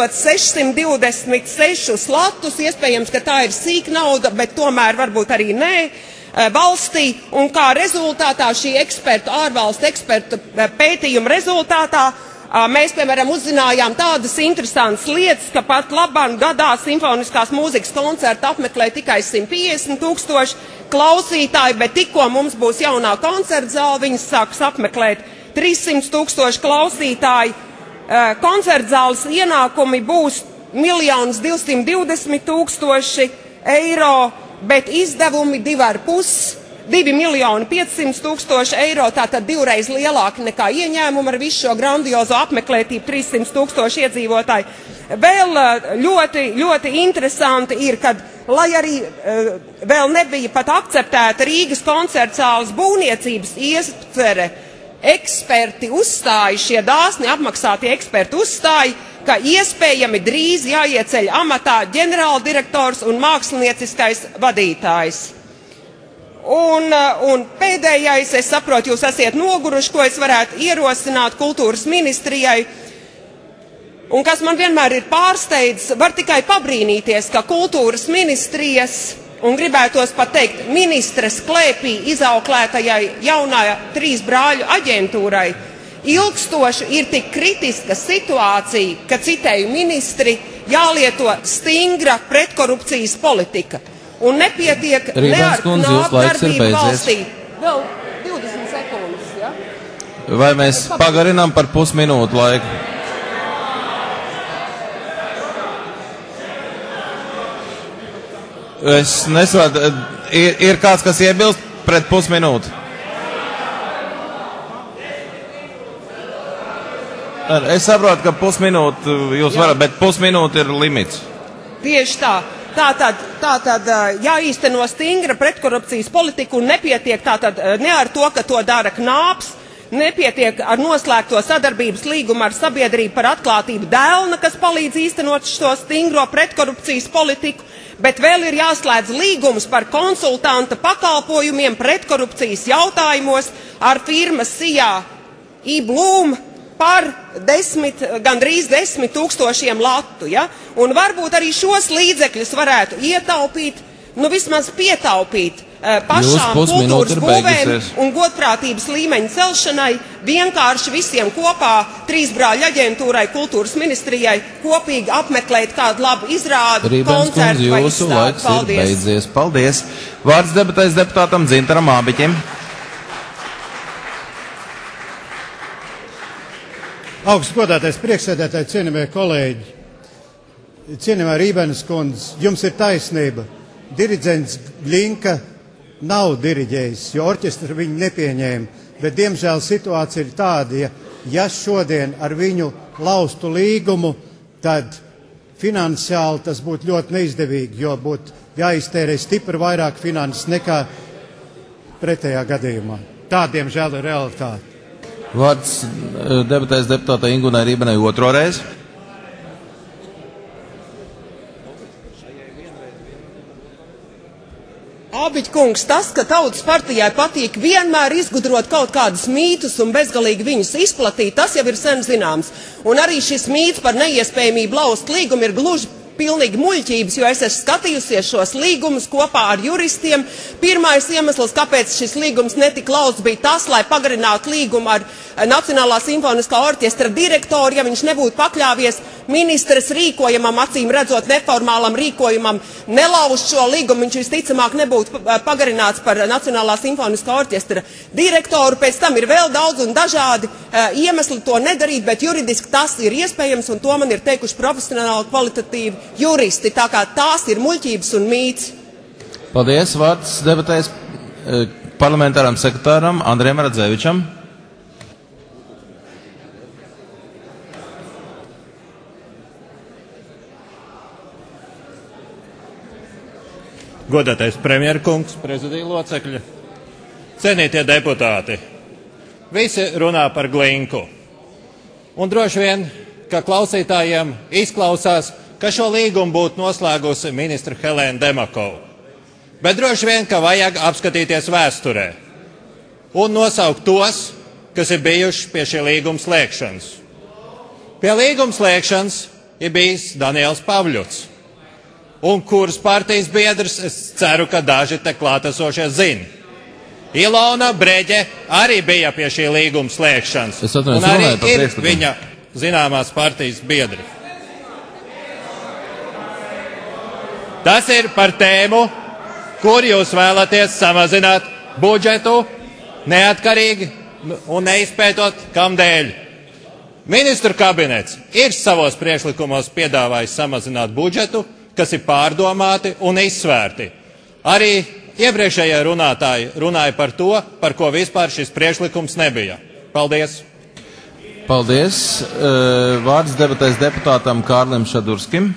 626 latus. Iespējams, ka tā ir sīka nauda, bet tomēr varbūt arī nē. Valstī, un kā rezultātā šī ārvalstu ekspertu pētījuma rezultātā mēs, piemēram, uzzinājām tādas interesantas lietas, ka pat labāk gadā simfoniskās mūzikas koncertu apmeklē tikai 150 000 klausītāji, bet tikko mums būs jaunā koncerta zāle, viņas sāks apmeklēt 300 000 klausītāji. Koncerta zāles ienākumi būs 1 220 000 eiro, bet izdevumi 2 500 000 eiro, tātad divreiz lielāki nekā ieņēmumi ar visu šo grandiozo apmeklētību 300 000 iedzīvotāji. Vēl ļoti interesanti ir, kad, lai arī vēl nebija pat akceptēta Rīgas koncertzāles būvniecības iestvere, eksperti uzstāja, šie dāsni apmaksātie eksperti uzstāja, ka iespējami drīz jāieceļ amatā ģenerāldirektors un mākslinieckais vadītājs. Un pēdējais, es saprotu, jūs esat noguruši, ko es varētu ierosināt kultūras ministrijai, un kas man vienmēr ir pārsteidz, var tikai pabrīnīties, ka kultūras ministrijas, un gribētos pat teikt, ministres klēpī izauklētajai jaunā trīs brāļu aģentūrai, ilgstoši ir tik kritiska situācija, ka, citēju ministri, jālieto stingra pretkorupcijas politika. Un nepietiek ne ar knābu darbību valstī. Vēl 20 sekundes, ja? Vai mēs pagarinām par pusminūtu laiku? Es nesaprotu, ir kāds, kas iebilst pret pusminūtu? Es saprotu, ka pusminūte jūs varat, bet pusminūte ir limits. Tieši tā. Tātad jāīsteno stingra pretkorupcijas politika un nepietiek tātad ne ar to, ka to dara knāps, nepietiek ar noslēgto sadarbības līgumu ar sabiedrību par atklātību dēlna, kas palīdz īstenot šo stingro pretkorupcijas politiku, bet vēl ir jāslēdz līgums par konsultanta pakalpojumiem pretkorupcijas jautājumos ar firmas SIA eBloom par gandrīz 10 000 latu, ja? Un varbūt arī šos līdzekļus varētu ietaupīt, nu vismaz pietaupīt pašām kultūras būvēm un godprātības līmeņa celšanai, vienkārši visiem kopā, Trīs brāļu aģentūrai, kultūras ministrijai, kopīgi apmeklēt kādu labu izrādu, koncertu vai izstādi. Paldies. Beidzies. Paldies. Vārds debatēs deputātam Dzintaram Ābiķim. Augsts godātais priekšsēdētāji, cienījamie kolēģi, cienījamā Rībenes kundze, jums ir taisnība. Diriģents Glinka nav diriģējis, jo orķestri viņu nepieņēma, bet diemžēl situācija ir tāda, ja šodien ar viņu laustu līgumu, tad finansiāli tas būtu ļoti neizdevīgi, jo būtu jāiztērē stipri vairāk finanses nekā pretējā gadījumā. Tā, diemžēl, ir realitāte. Vārds debatēs deputātai Ingunai Rībenai otro reizi. Ābiķ kungs, tas, ka Tautas partijai patīk vienmēr izgudrot kaut kādus mītus un bezgalīgi viņus izplatīt, tas jau ir sen zināms. Un arī šis mīts par neiespējamību laust līgumu ir gluži pilnīgi muļķības, jo es esmu skatījusies šos līgumus kopā ar juristiem. Pirmais iemesls, kāpēc šis līgums netika lausts, bija tas, lai pagarinātu līgumu ar Nacionālā simfoniskā orķestra direktoru, ja viņš nebūtu pakļāvies ministres rīkojumam, acīm redzot neformālam rīkojumam, nelaust šo līgumu, viņš visticamāk nebūtu pagarināts par Nacionālā simfoniskā orķestra direktoru. Pēc tam ir vēl daudz un dažādi iemesli to nedarīt, bet juridiski tas ir iespējams, un to man ir teikuši profesionāli kvalitatīvi juristi, tā kā tās ir muļķības un mīts. Paldies, vārds debatēs parlamentāram sekretāram Andrejam Radzevičam. Godātais premjerkungs, prezidija locekļi, cienītie deputāti, visi runā par Glinku. Un droši vien, ka klausītājiem izklausās, ka šo līgumu būtu noslēgusi ministra Helēna Demakova. Bet droši vien, ka vajag apskatīties vēsturē un nosaukt tos, kas ir bijuši pie šī līguma slēgšanas. Pie līguma slēgšanas ir bijis Daniels Pavļuts. Un kuras partijas biedrs, es ceru, ka daži te klātesošie zina. Ilona Breģe arī bija pie šī līguma slēgšanas. Un arī ir viņa zināmās partijas biedri. Tas ir par tēmu, kur jūs vēlaties samazināt budžetu neatkarīgi un neizpētot kam dēļ. Ministru kabinets ir savos priekšlikumos piedāvājis samazināt budžetu, kas ir pārdomāti un izsvērti. Arī iepriekšējie runātāji runāja par to, par ko vispār šis priekšlikums nebija. Paldies! Paldies! Vārds debatēs deputātam Kārlim Šadurskim.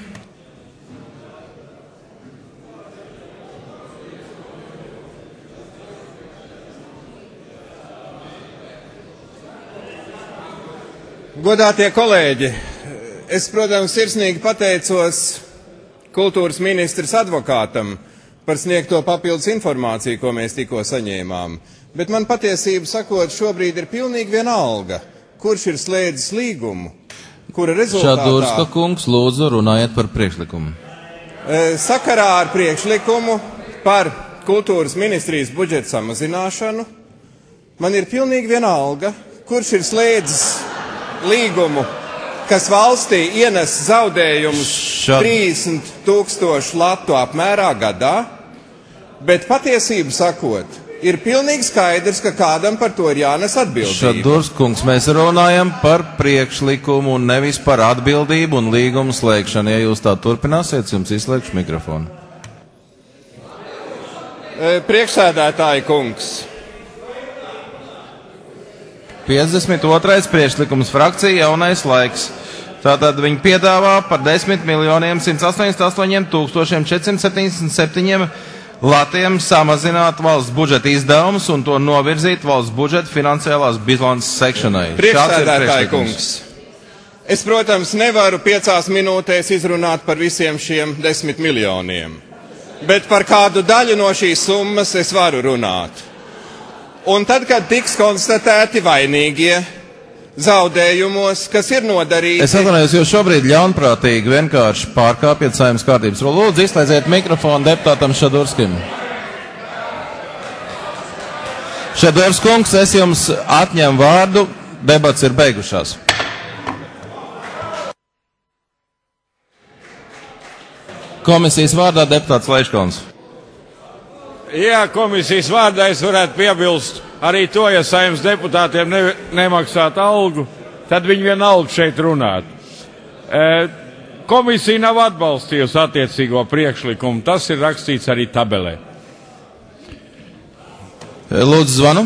Godātie kolēģi, es, protams, sirsnīgi pateicos kultūras ministrs advokātam par sniegto papildus informāciju, ko mēs tikko saņēmām. Bet man patiesību sakot, šobrīd ir pilnīgi vienalga, kurš ir slēdzis līgumu, kura rezultātā... Šadurska kungs, lūdzu, runājiet par priekšlikumu. Sakarā ar priekšlikumu par kultūras ministrijas budžeta samazināšanu man ir pilnīgi vienalga, kurš ir slēdzis līgumu, kas valstī ienes zaudējumus 30,000 latu apmērā gadā, bet patiesību sakot, ir pilnīgi skaidrs, ka kādam par to ir jānes atbildība. Šadurs kungs, mēs runājam par priekšlikumu un nevis par atbildību un līgumu slēgšanu. Ja jūs tā turpināsiet, jums izslēgšu mikrofonu. Priekšsēdētāji kungs. 52. priekšlikums frakcija Jaunais laiks. Tātad viņi piedāvā par 10 188 477 latiem samazināt valsts budžeta izdevumus un to novirzīt valsts budžeta finansiālās bilances sekšanai. Priekšsēdētāji kungs, es, protams, nevaru 5 minūtēs izrunāt par visiem šiem 10 miljoniem, bet par kādu daļu no šīs summas es varu runāt. Un tad, kad tiks konstatēti vainīgie zaudējumos, kas ir nodarīti. Es atvainojos, jūs šobrīd ļaunprātīgi vienkārši pārkāpjat Saeimas kārtības rulu. Lūdzu, izslēdziet mikrofonu deputātam Šadurskim. Šadurs kungs, es jums atņemu vārdu, debats ir beigušās. Komisijas vārdā deputāts Leiškalns. Jā, komisijas vārdā es varētu piebilst arī to, ja Saeimas deputātiem nemaksātu algu, tad viņi vienalga šeit runāt. Komisija nav atbalstījusi attiecīgo priekšlikumu, tas ir rakstīts arī tabelē. Lūdzu, zvanu.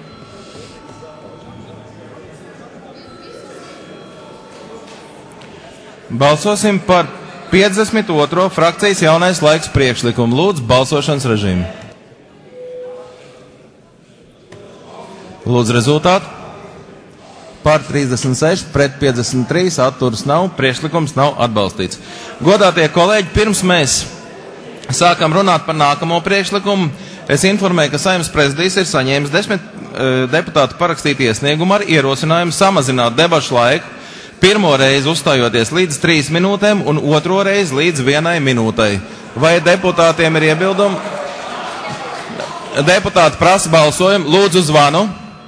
Balsosim par 52. frakcijas Jaunais laiks priekšlikumu. Lūdzu, balsošanas režīmu. Lūdzu, rezultātu. Par 36, pret 53, atturas nav, priekšlikums nav atbalstīts. Godātie kolēģi, pirms mēs sākam runāt par nākamo priekšlikumu, es informēju, ka Saeimas prezidijs ir saņēmis 10 deputātu parakstītu iesniegumu ar ierosinājumu samazināt debašu laiku, pirmo reizi uzstājoties līdz 3 minūtēm un otro reizi līdz 1 minūtei. Vai deputātiem ir iebildumi? Deputāti prasa balsojumu. Lūdzu, zvanu.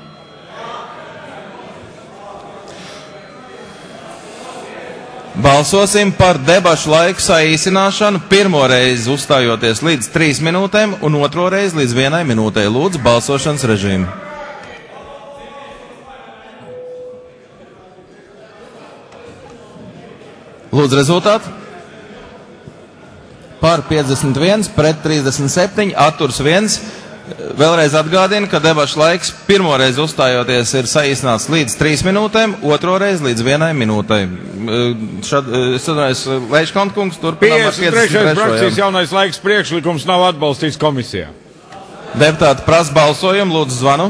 Balsosim par debašu laiku saīsināšanu, pirmo reizi uzstājoties līdz 3 minūtēm un otro reizi līdz 1 minūtei. Lūdzu, balsošanas režīmu. Lūdzu, rezultātu. Par 51, pret 37, atturs 1. Vēlreiz atgādinu, ka debašu laiks pirmoreiz uzstājoties ir saīsināts līdz 3 minūtēm, otroreiz līdz 1 minūtei. Es atvainojos, Leiškalna kungs, turpinām ar 53. frakcijas Jaunais laiks priekšlikums nav atbalstīts komisijā. Deputāti prasa balsojumu, lūdzu zvanu.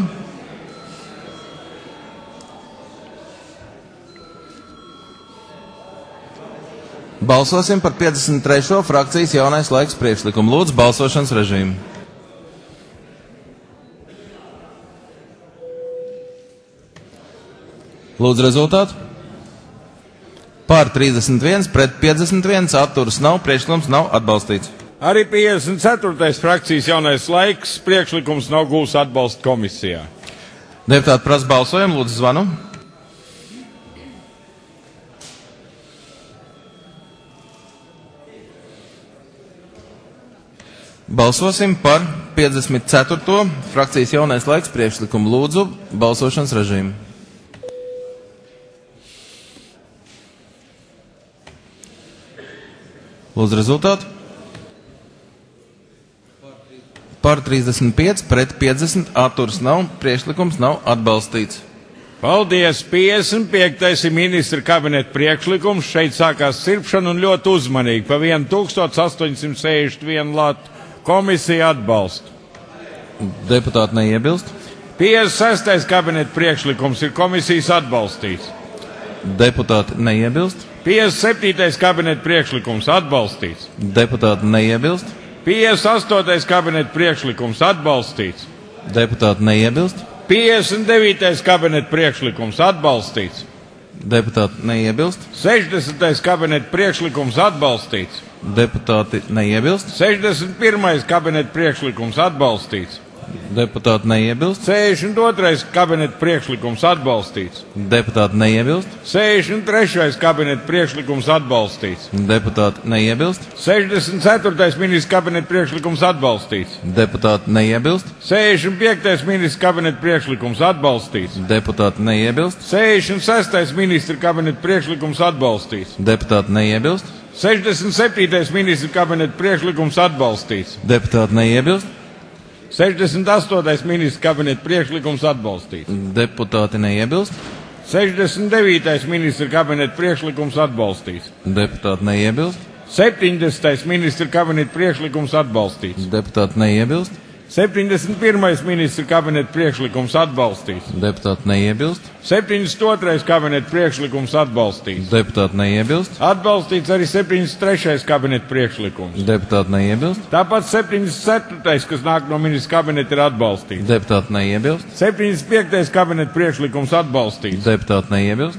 Balsosim par 53. frakcijas Jaunais laiks priekšlikumu. Lūdzu, balsošanas režīmu. Lūdzu, rezultātu. Par 31, pret 51, atturas nav, priekšlikums nav atbalstīts. Arī 54. frakcijas Jaunais laiks priekšlikums nav gūs atbalstu komisijā. Deputāti prasa balsojumu, lūdzu zvanu. Balsosim par 54. frakcijas Jaunais laiks priekšlikumu. Lūdzu, balsošanas režīmu. Lūdzu, rezultātu. Par 35, pret 50, atturs nav, priekšlikums nav atbalstīts. Paldies! 55. ir ministra kabineta priekšlikums. Šeit sākās sirpšana un ļoti uzmanīgi. Pa 1861 latu. Komisija atbalsta. Deputāti neiebilst. 56. kabineta priekšlikums ir komisijas atbalstīts. Deputāti neiebilst. 57. kabineta priekšlikums atbalstīts. Deputāti neiebilst. 58. kabineta priekšlikums atbalstīts. Deputāti neiebilst. 59. kabineta priekšlikums atbalstīts. Deputāti neiebilst. 60. kabineta priekšlikums atbalstīts. Deputāti neiebilst. 61. kabineta priekšlikums atbalstīts. Deputāti neiebilst. 62. kabineta priekšlikums atbalstīts. Deputāti neiebilst. 63. kabineta priekšlikums atbalstīts. Deputāti neiebilst. 64. ministra kabineta priekšlikums atbalstīts. Deputāti neiebilst. 65. ministra kabineta priekšlikums atbalstīts. Deputāti neiebilst. 66. ministra kabineta priekšlikums atbalstīts. Deputāti neiebilst. 67. ministra kabineta priekšlikums atbalstīts. Deputāti neiebilst. 68. ministra kabineta priekšlikums atbalstīts. Deputāti neiebilst. 69. ministra kabineta priekšlikums atbalstīts. Deputāti neiebilst. 70. ministra kabineta priekšlikums atbalstīts. Deputāti neiebilst. 71. ministra kabineta priekšlikums atbalstīts. Deputāti neiebilst. 72. kabineta priekšlikums atbalstīts. Deputāti neiebilst. Atbalstīts arī 73. kabineta priekšlikums. Deputāti neiebilst. Tāpat 74. kas nāk no ministra kabineta, ir atbalstīts. Deputāti neiebilst. 75. kabineta priekšlikums atbalstīts. Deputāti neiebilst.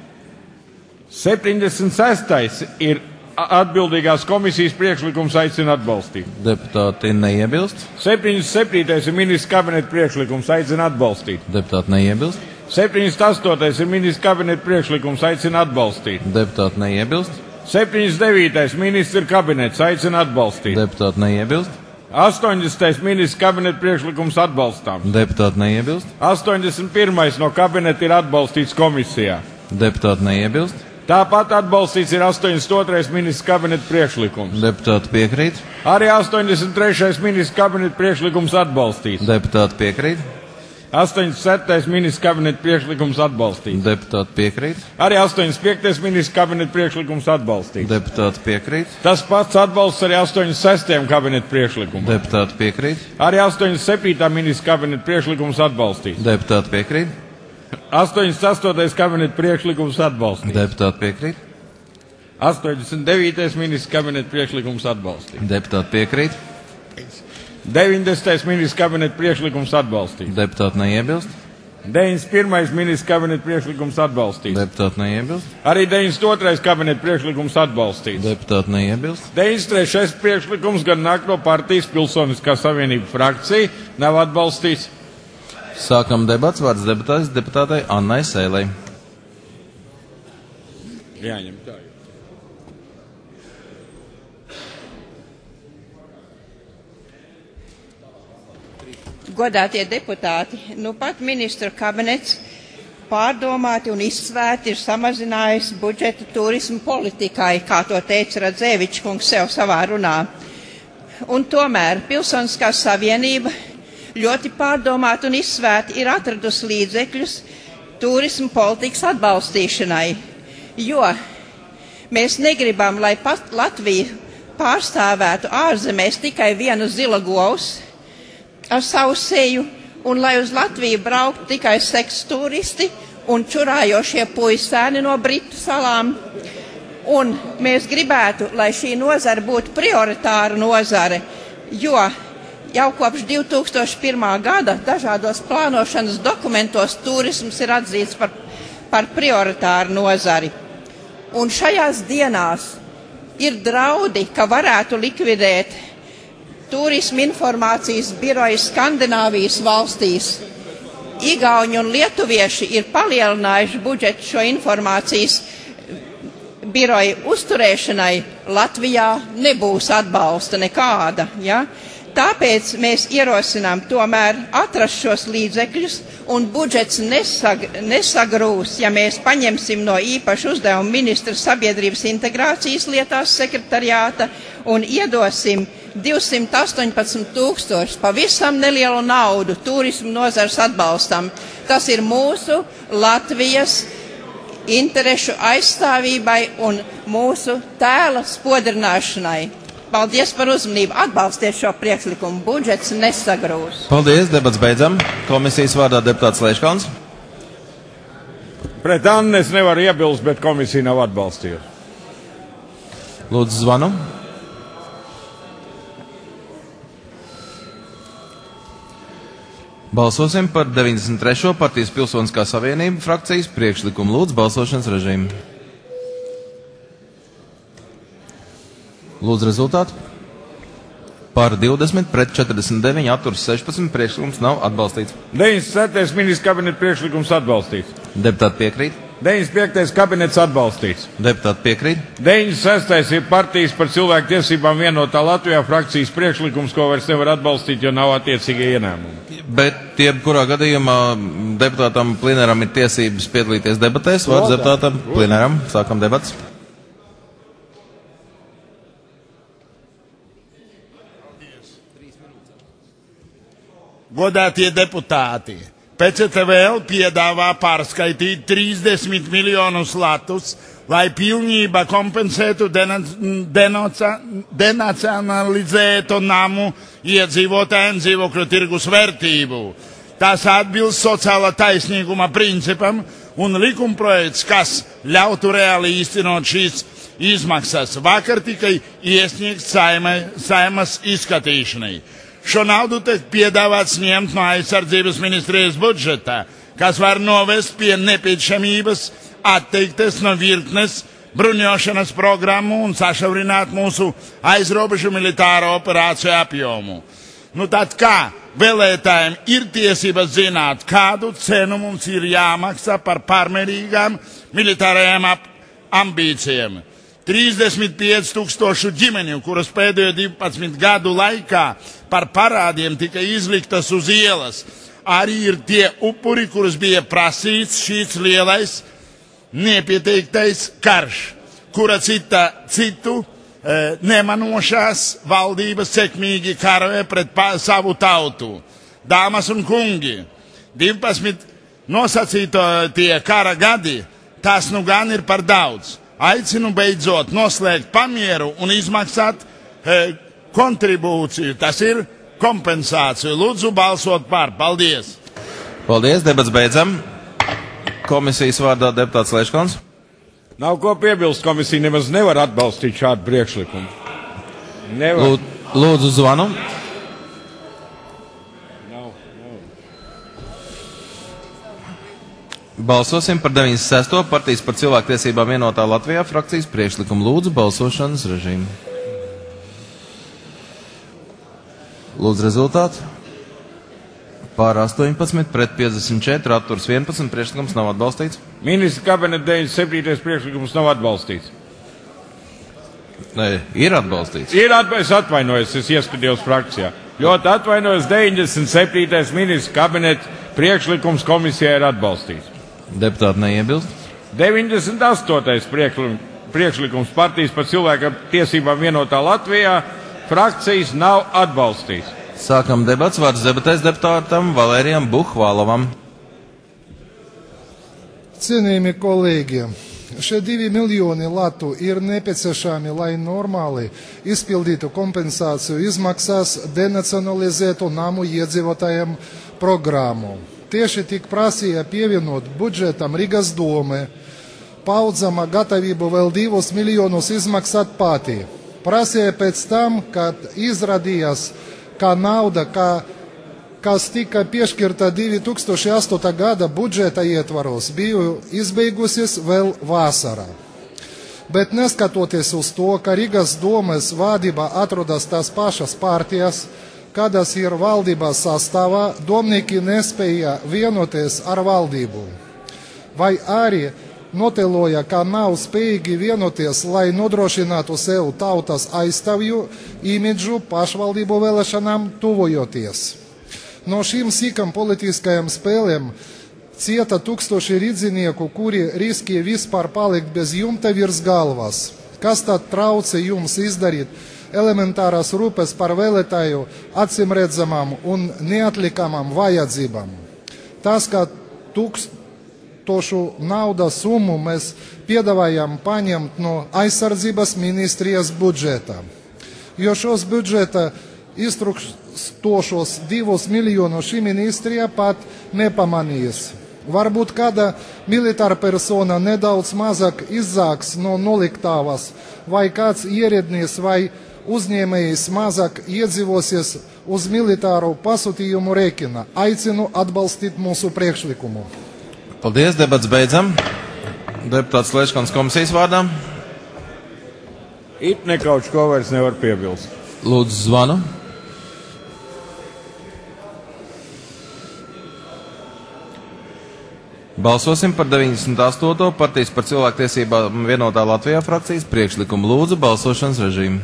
76. ir atbildīgās komisijas priekšlikums, aicina atbalstīt. Deputāti neiebilst. 77. ir ministra kabineta priekšlikums, aicina atbalstīt. Deputāti neiebilst. 78. ir ministra kabineta priekšlikums, aicina atbalstīt. Deputāti neiebilst. 79. ministra kabinets, aicina atbalstīt. Deputāti neiebilst. 80. ministra kabineta priekšlikums atbalstām. Deputāti neiebilst. 81. no kabineta ir atbalstīts komisijā. Deputāti neiebilst. Tāpat atbalstīts ir 82. ministra kabineta priekšlikums. Deputāti piekrīt. Arī 83. ministra kabineta priekšlikums atbalstīts. Deputāti piekrīt. 87. ministra kabineta priekšlikums atbalstīts. Deputāti piekrīt. Arī 85. ministra kabineta priekšlikums atbalstīts. Deputāti piekrīt. Tas pats atbalsts arī 86. kabineta priekšlikumam. Deputāti piekrīt. Arī 87. ministra kabineta priekšlikums atbalstīts. Deputāti piekrīt. 88. kabineta priekšlikums atbalstīts. Deputāti piekrīt. 89. ministra kabineta priekšlikums atbalstīts. Deputāti piekrīt. 90. ministra kabineta priekšlikums atbalstīts. Deputāti neiebilst. 91. ministra kabineta priekšlikums atbalstīts. Deputāti neiebilst. Arī 92. kabineta priekšlikums atbalstīts. Deputāti neiebilst. 93. priekšlikums gan nāk no partijas Pilsoniskā savienība frakcija, nav atbalstīts. Sākam debats. Vārds deputātei Annai Sēlei. Jāņem tā. Godātie deputāti, nu pat ministra kabinets pārdomāti un izsvērti ir samazinājis budžetu turismu politikai, kā to teica Radzēvičs kungs sev savā runā. Un tomēr Pilsoniskā savienība ļoti pārdomāti un izsvērti ir atradusi līdzekļus turismu politikas atbalstīšanai, jo mēs negribam, lai Latviju pārstāvētu ārzemēs tikai vienu zilagovs ar savu seju, un lai uz Latviju brauktu tikai seks turisti un čurājošie puisēni no Britu salām. Un mēs gribētu, lai šī nozare būtu prioritāra nozare, jo jau kopš 2001. gada dažādos plānošanas dokumentos turisms ir atzīts par prioritāru nozari. Un šajās dienās ir draudi, ka varētu likvidēt Turisma informācijas biroju Skandināvijas valstīs. Igauņi un lietuvieši ir palielinājuši budžetu šo informācijas biroju uzturēšanai. Latvijā nebūs atbalsta nekāda. Ja? Tāpēc mēs ierosinām tomēr atrast šos līdzekļus, un budžets nesagrūs, ja mēs paņemsim no īpašu uzdevumu ministra sabiedrības integrācijas lietās sekretariāta un iedosim 218 000 pavisam nelielu naudu turismu nozars atbalstam. Tas ir mūsu Latvijas interešu aizstāvībai un mūsu tēla spodrināšanai. Paldies par uzmanību. Atbalstiet šo priekšlikumu. Budžets nesagrūs. Paldies. Debats beidzam. Komisijas vārdā deputāts Leiškalns. Pret Annu es nevaru iebilst, bet komisija nav atbalstījusi. Lūdzu, zvanu. Balsosim par 93. partijas Pilsoniskā savienība frakcijas priekšlikumu. Lūdzu, balsošanas režīmu. Lūdzu, rezultātu. Par 20, pret 49, atturas 16, priekšlikums nav atbalstīts. 97. ministra kabineta priekšlikums atbalstīts. Deputāti piekrīt. 95. kabinets atbalstīts. Deputāti piekrīt. 96. ir partijas par cilvēku tiesībām vienotā Latvijā frakcijas priekšlikums, ko vairs nevar atbalstīt, jo nav attiecīgie ienākumi. Bet jebkurā gadījumā deputātam plenāram ir tiesības piedalīties debatēs. Vārds deputātam plenāram. Sākam debats. Godātie deputāti, PCTVL piedāvā pārskaitīt 30 miljonus latus, lai pilnībā kompensētu denacionalizētu namu iedzīvotājiem dzīvokļu tirgus vērtību. Tas atbilst sociālā taisnīguma principam un likumprojekts, kas ļautu reāli īstenot šīs izmaksas. Vakar tikai iesniegts Saimas izskatīšanai. Šo naudu tiek piedāvāts ņemt no aizsardzības ministrijas budžeta, kas var novest pie nepieciešamības atteikties no virknes bruņošanas programmu un sašaurināt mūsu aizrobežu militāro operāciju apjomu. Nu tad kā vēlētājiem ir tiesības zināt, kādu cenu mums ir jāmaksā par pārmērīgām militārajām ambīcijām? 35,000 ģimeņu, kuras pēdējo 12 gadu laikā par parādiem tika izliktas uz ielas, arī ir tie upuri, kurus bija prasīts šīs lielais nepieteiktais karš, kura citu nemanošās valdības sekmīgi karoja pret savu tautu. Dāmas un kungi, 12 nosacītie kara gadi, tas nu gan ir par daudz. Aicinu beidzot noslēgt pamieru un izmaksāt kontribūciju. Tas ir kompensācija. Lūdzu balsot par. Paldies! Paldies, debats beidzam. Komisijas vārdā deputāts Leškons. Nav ko piebilst, komisija nemaz nevar atbalstīt šādu priekšlikumu. Nevar. Lūdzu zvanu. Balsosim par 96. partijas par cilvēktiesībām vienotā Latvijā frakcijas priekšlikumu. Lūdzu balsošanas režīmu. Lūdzu rezultātu. Pār 18, pret 54, atturas 11, priekšlikums nav atbalstīts. Ministra kabineta 97. priekšlikums nav atbalstīts. Nē, ir atbalstīts. Es atvainojos, es ieskatījos frakcijā. Ļoti atvainojos, 97. ministra kabineta priekšlikums komisijā ir atbalstīts. Deputāti neiebilst. 98. priekšlikums partijas par cilvēku tiesībām vienotā Latvijā frakcijas nav atbalstīts. Sākam debats. Vārds debatēs deputātam Valērijam Buhvālovam. Cienījami kolēģi, šie 2 miljoni latu ir nepieciešami, lai normāli izpildītu kompensāciju izmaksās denacionalizētu namu iedzīvotājiem programmu. Tieši tik prasīja pievienot budžetam Rīgas dome, paudzama gatavību vēl 2 miljonus izmaksāt pati. Prasīja pēc tam, kad izrādījās, ka nauda, kas tika piešķirta 2008. gada budžeta ietvaros, bija izbeigusies vēl vasarā. Bet neskatoties uz to, ka Rīgas domes vadībā atrodas tās pašas partijas, kādas ir valdības sastāvā, domnieki nespēja vienoties ar valdību. Vai arī noteloja, ka nav spējīgi vienoties, lai nodrošinātu sev tautas aizstāvju imidžu pašvaldību vēlēšanām tuvojoties. No šīm sīkām politiskajām spēlēm cieta tūkstoši rīdzinieku, kuri riskēja vispār palikt bez jumta virs galvas. Kas tad trauca jums izdarīt elementāras rūpes par vēlētāju acīmredzamām un neatlikamām vajadzībām? Tas, ka tūkstošu naudas summu mēs piedāvājam paņemt no aizsardzības ministrijas budžeta, jo šos budžeta iztrūkstošos 2 miljonus šī ministrija pat nepamanīs. Varbūt kāda militāra persona nedaudz mazāk izzāks no noliktavas, vai kāds ierēdnis vai uzņēmējs mazāk iedzīvosies uz militāru pasūtījumu rēķina. Aicinu atbalstīt mūsu priekšlikumu. Paldies, debats beidzam. Deputāts Leškons komisijas vārdā. It nekauč ko vairs nevar piebilst. Lūdzu zvanu. Balsosim par 98. Partijas par cilvēktiesībām vienotā Latvijā frakcijas priekšlikumu. Lūdzu, balsošanas režīmu.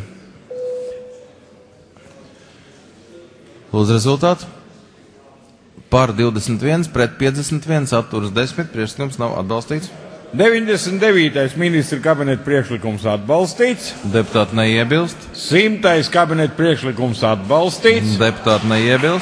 Lūdzu rezultātu. Par 21, pret 51, atturas 10, priekšlikums nav atbalstīts. 99. ministra kabineta priekšlikums atbalstīts. Deputāti neiebilst. 100. kabineta priekšlikums atbalstīts. Deputāti neiebilst.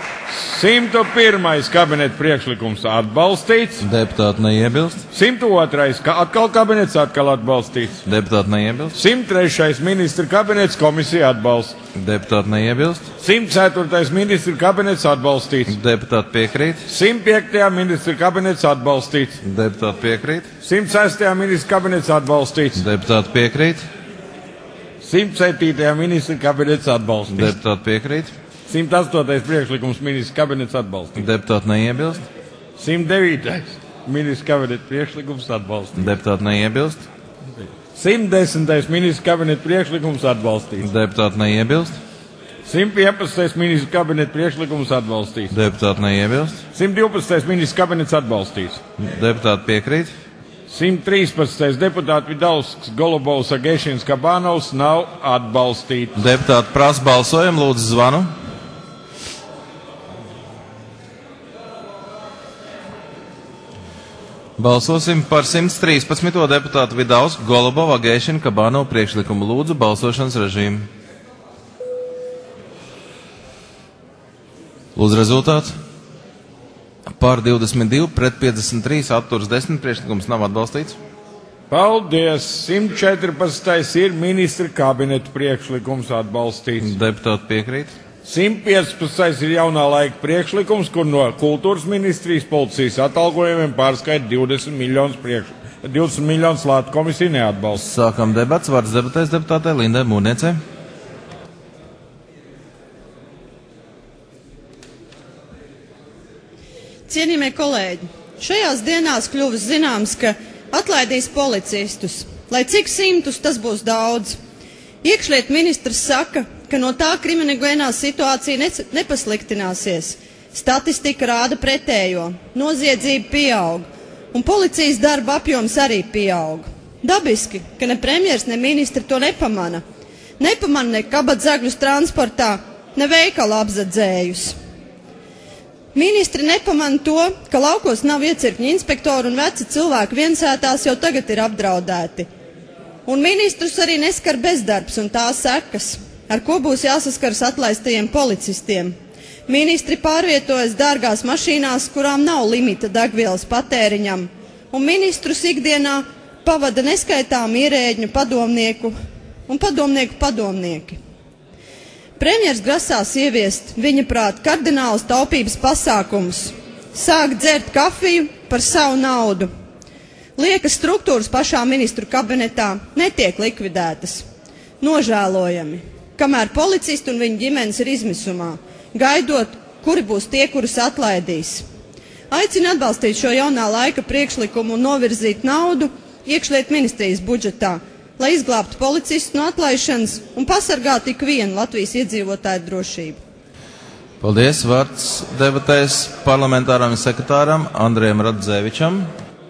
101. kabineta priekšlikums atbalstīts. Deputāti neiebilst. 102. Atkal kabinets atkal atbalstīts. Deputāti neiebilst. 103. ministra kabinets komisija atbalsts. Deputāti neiebilst. 104. ministra kabinets atbalstīts. Deputāti piekrīt. 105. ministra kabinets atbalstīts. Deputāti piekrīt. 106. ministra kabinets atbalstīts. Deputāti piekrīt. 107. ministra kabinets atbalstīts. Deputāti piekrīt. 108. priekšlikums ministra kabinets atbalstīts. Deputāti neiebilst. 109. ministra kabineta priekšlikums atbalstīts. Deputāti neiebilst. 110. ministra kabineta priekšlikums atbalstīts. Deputāti neiebilst. 111. ministra kabineta priekšlikums atbalstīts. Deputāti neiebilst. 112. ministra kabinets atbalstīts. Deputāti piekrīt. 113. deputāti Vidausks, Golubovs, Agešins, Kabanovs nav atbalstīts. Deputāti prasa balsojumu, lūdzu zvanu. Balsosim par 113. deputātu Vidausku, Golubovu, Agešinu, Kabanovu priekšlikumu. Lūdzu balsošanas režīmu. Lūdzu rezultāts. Par 22, pret 53, atturas 10, priekšlikums nav atbalstīts. Paldies! 114. ir ministra kabineta priekšlikums atbalstīts. Deputāti piekrīt. 115. ir jaunā laika priekšlikums, kur no kultūras ministrijas policijas atalgojumiem pārskaita 20 miljonus lātu komisija neatbalsta. Sākam debats. Vārds debatēs deputātei Lindai Mūrniecei. Cienījamie kolēģi, šajās dienās kļuvis zināms, ka atlaidīs policistus. Lai cik simtus, tas būs daudz. Iekšlietu ministrs saka, ka no tā kriminogēnā situācija nepasliktināsies. Statistika rāda pretējo. Noziedzība pieaug, un policijas darba apjoms arī pieaug. Dabiski, ka ne premjers, ne ministri to nepamana. Nepamana ne kabatzagļus transportā, ne veikala apzadzējus. Ministri nepamana to, ka laukos nav iecirkņu inspektoru un veci cilvēki viensētās jau tagad ir apdraudēti. Un ministrus arī neskar bezdarbs un tās sekas, ar ko būs jāsaskars atlaistajiem policistiem. Ministri pārvietojas dārgās mašīnās, kurām nav limita degvielas patēriņam, un ministrus ikdienā pavada neskaitām ierēģņu padomnieku un padomnieku padomnieki. Premjers grasās ieviest, viņa prāt, kardinālus taupības pasākumus, sāk dzert kafiju par savu naudu. Liekas struktūras pašā ministru kabinetā netiek likvidētas. Nožēlojami, kamēr policisti un viņa ģimenes ir izmisumā, gaidot, kuri būs tie, kurus atlaidīs. Aicinu atbalstīt šo jaunā laika priekšlikumu un novirzīt naudu iekšlietu ministrijas budžetā, lai izglābtu policistu no atlaišanas un pasargātu ikvienu Latvijas iedzīvotāju drošību. Paldies. Vārds debatēs parlamentāram sekretāram Andrejam Radzēvičam.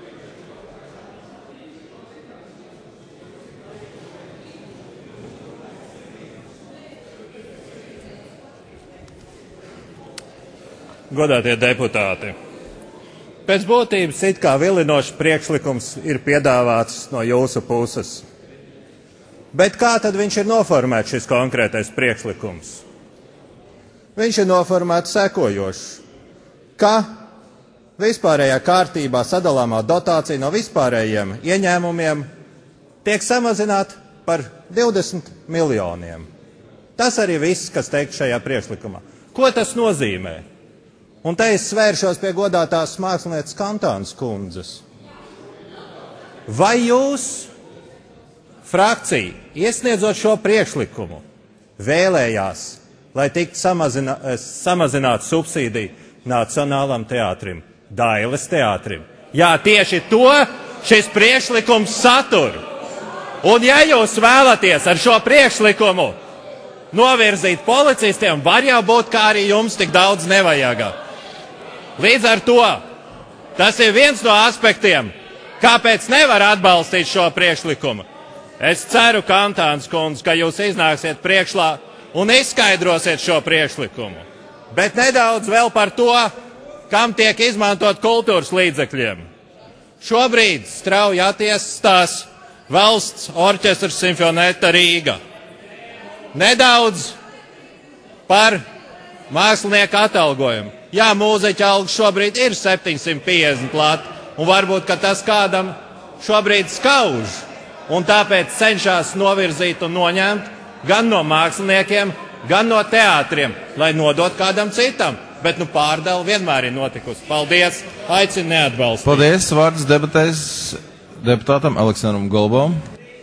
Godātie deputāti, pēc būtības it kā vilinošs priekšlikums ir piedāvāts no jūsu puses. Bet kā tad viņš ir noformēts, šis konkrētais priekšlikums? Viņš ir noformēts sekojoši, ka vispārējā kārtībā sadalāmā dotācija no vispārējiem ieņēmumiem tiek samazināta par 20 miljoniem. Tas arī viss, kas teikt šajā priekšlikumā. Ko tas nozīmē? Un te es svēršos pie godātās mākslinieces Kantānas kundzes. Vai jūs, frakcija, iesniedzot šo priekšlikumu, vēlējās, lai tiktu samazināt subsīdiju Nacionālam teātrim, Dailes teātrim? Jā, tieši to šis priekšlikums satur. Un ja jūs vēlaties ar šo priekšlikumu novirzīt policistiem, var jau būt, kā arī jums tik daudz nevajagā. Līdz ar to Tas ir viens no aspektiem, kāpēc nevar atbalstīt šo priekšlikumu. Es ceru, ka Antāns kundze, ka jūs iznāksiet priekšlā un izskaidrosiet šo priekšlikumu. Bet nedaudz vēl par to, kam tiek izmantot kultūras līdzekļiem. Šobrīd strauji attīstās valsts orķestrs Simfonēta Rīga. Nedaudz par mākslinieku atalgojumu. Jā, mūziķa algas šobrīd ir 750 lati, un varbūt, ka tas kādam šobrīd skauž, un tāpēc cenšas novirzīt un noņemt gan no māksliniekiem, gan no teātriem, lai nodot kādam citam. Bet pārdala vienmēr ir notikusi. Paldies, aicinu neatbalstīt. Paldies, vārds debatēs deputātam Aleksandram Golubam.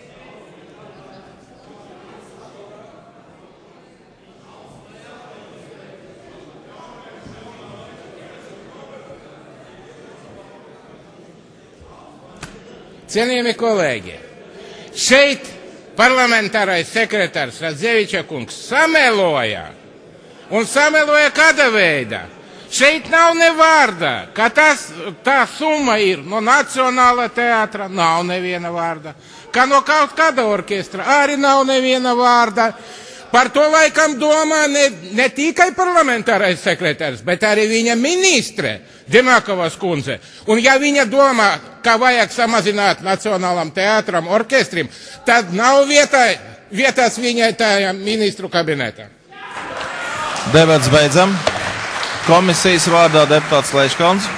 Cienījamie kolēģi, šeit parlamentārais sekretārs Radzeviča kungs sameloja. Un sameloja kāda veida. Šeit nav ne vārda, ka tā summa ir no Nacionālā teātra, nav neviena vārda. Ka no kaut kāda orķestra arī nav neviena vārda. Par to laikam domā ne tikai parlamentārais sekretārs, bet arī viņa ministre Demakovas kundze. Un ja viņa domā, ka vajag samazināt Nacionālam teātram, orķestrim, tad nav vietas viņai tajā ministru kabinetā. Debats beidzam. Komisijas vārdā deputāts Leiškalns.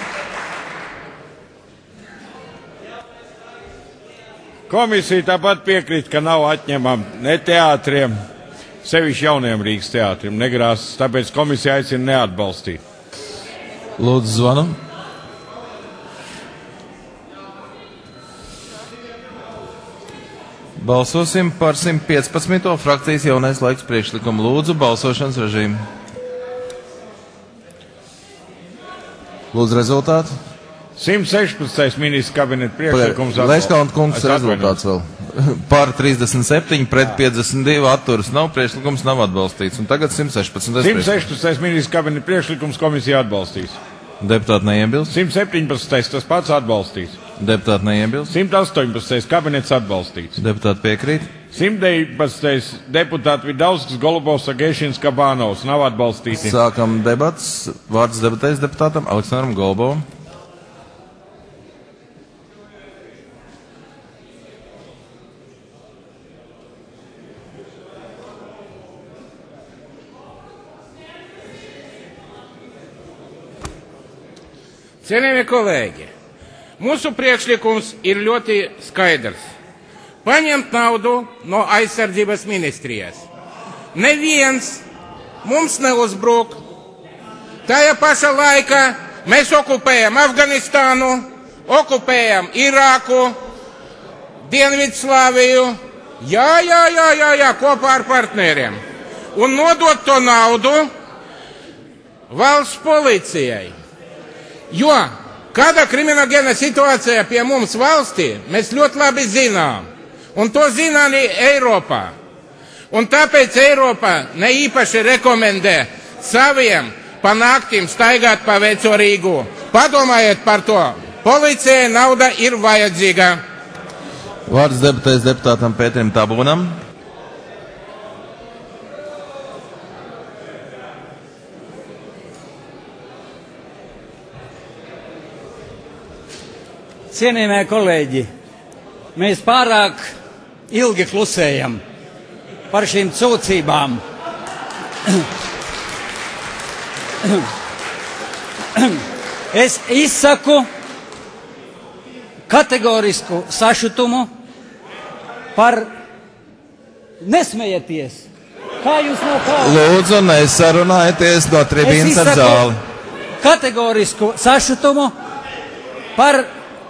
Komisija tāpat piekrīt, ka nav atņemama ne teātriem, sevišķi jauniem Rīgas teātriem, negrāsas, tāpēc komisija aicina neatbalstīt. Lūdzu, zvanu. Balsosim par 115. frakcijas jaunais laiks priekšlikumu. Lūdzu, balsošanas režīmu. Lūdzu, rezultātu. 116. ministrs kabineta priekšlikums. Leiškalna kungs rezultāts vēl. Par 37, pret 52 atturas nav, priekšlikums nav atbalstīts. Un tagad 116. 116. ministrs kabineta priekšlikums komisija atbalstīs. Deputāti neiebilst. 117. tas pats atbalstīts. Deputāti neiebilst. 118. kabinets atbalstīts. Deputāti piekrīt. 119. deputāti Vidauskas, Golubovs, Agēšins, Kabānovs nav atbalstīti. Sākam debats. Vārds debatēs deputātam Aleksandram Golubovam. Cienījamie kolēģi, mūsu priekšlikums ir ļoti skaidrs. Paņemt naudu no aizsardzības ministrijas. Neviens mums neuzbruk. Tajā pašā laikā mēs okupējam Afganistānu, okupējam Irāku, Dienvidslāviju, jā, kopā ar partneriem. Un nodot to naudu valsts policijai. Jo kāda kriminogēna situācija pie mums valstī, mēs ļoti labi zinām. Un to zina arī Eiropā. Un tāpēc Eiropā ne īpaši rekomendē saviem pa naktīm staigāt pa Veco Rīgu. Padomājiet par to. Policijai nauda ir vajadzīga. Vārds debatēs deputātam Pēterim Tabūnam. Cienījamie kolēģi, mēs pārāk ilgi klusējam par šīm sūdzībām. Es izsaku kategorisku sašutumu par nesmējieties. Kā jūs no kā? Lūdzu, nesarunājieties no tribīnas ar zāli. Kategorisku sašutumu par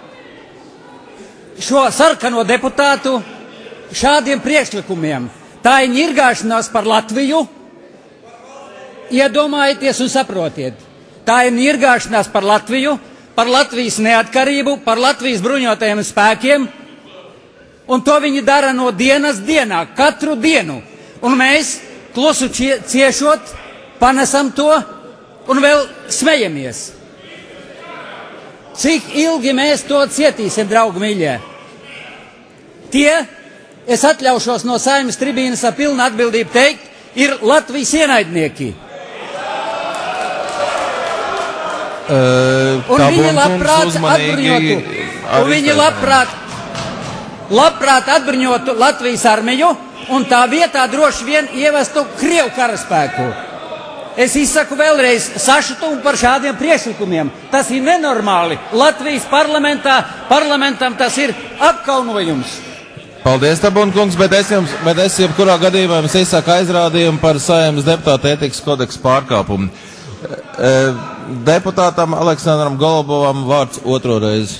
šo sarkano deputātu šādiem priekšlikumiem. Tā ir ņirgāšanās par Latviju. Iedomājieties un saprotiet. Tā ir ņirgāšanās par Latviju, par Latvijas neatkarību, par Latvijas bruņotajiem spēkiem. Un to viņi dara no dienas dienā, katru dienu. Un mēs, klusu ciešot, panesam to un vēl smejamies. Cik ilgi mēs to cietīsim, draugi mīļie? Tie, es atļaušos no Saeimas tribīnes ar pilnu atbildību teikt, ir Latvijas ienaidnieki. Un viņi labprāt atbruņotu, un viņi labprāt atbruņotu Latvijas armiju, un tā vietā droši vien ievestu Krievu karaspēku. Es izsaku vēlreiz sašutumu par šādiem priekšlikumiem. Tas ir nenormāli. Latvijas parlamentam tas ir apkaunojums. Paldies, Tabun kungs, bet es jebkurā gadījumā jums izsaku aizrādījumu par Saeimas deputāta ētikas kodeksa pārkāpumu. Deputātam Aleksandram Golubovam vārds otro reizi.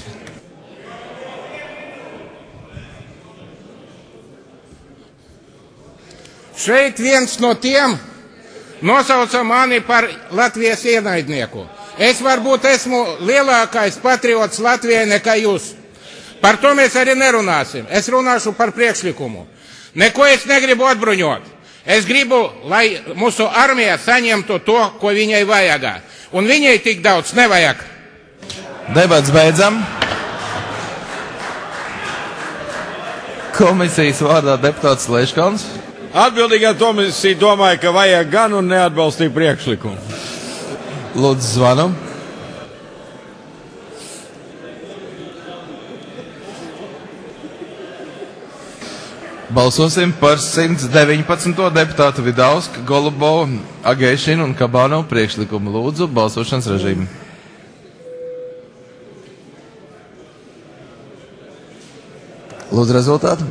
Šeit viens no tiem nosauca mani par Latvijas ienaidnieku. Es varbūt esmu lielākais patriots Latvijai nekā jūs. Par to mēs arī nerunāsim. Es runāšu par priekšlikumu. Neko es negribu atbruņot. Es gribu, lai mūsu armija saņemtu to, ko viņai vajag. Un viņai tik daudz nevajag. Debats beidzam. Komisijas vārdā deputāts Leškons. Atbildīgā komisija domāja, ka vajag gan un neatbalstīja priekšlikumu. Lūdzu, zvanu. Balsosim par 119. deputātu Vidausku, Golubovu, Agēšinu un Kabanovu priekšlikumu. Lūdzu, balsošanas režīmu. Lūdzu rezultātu.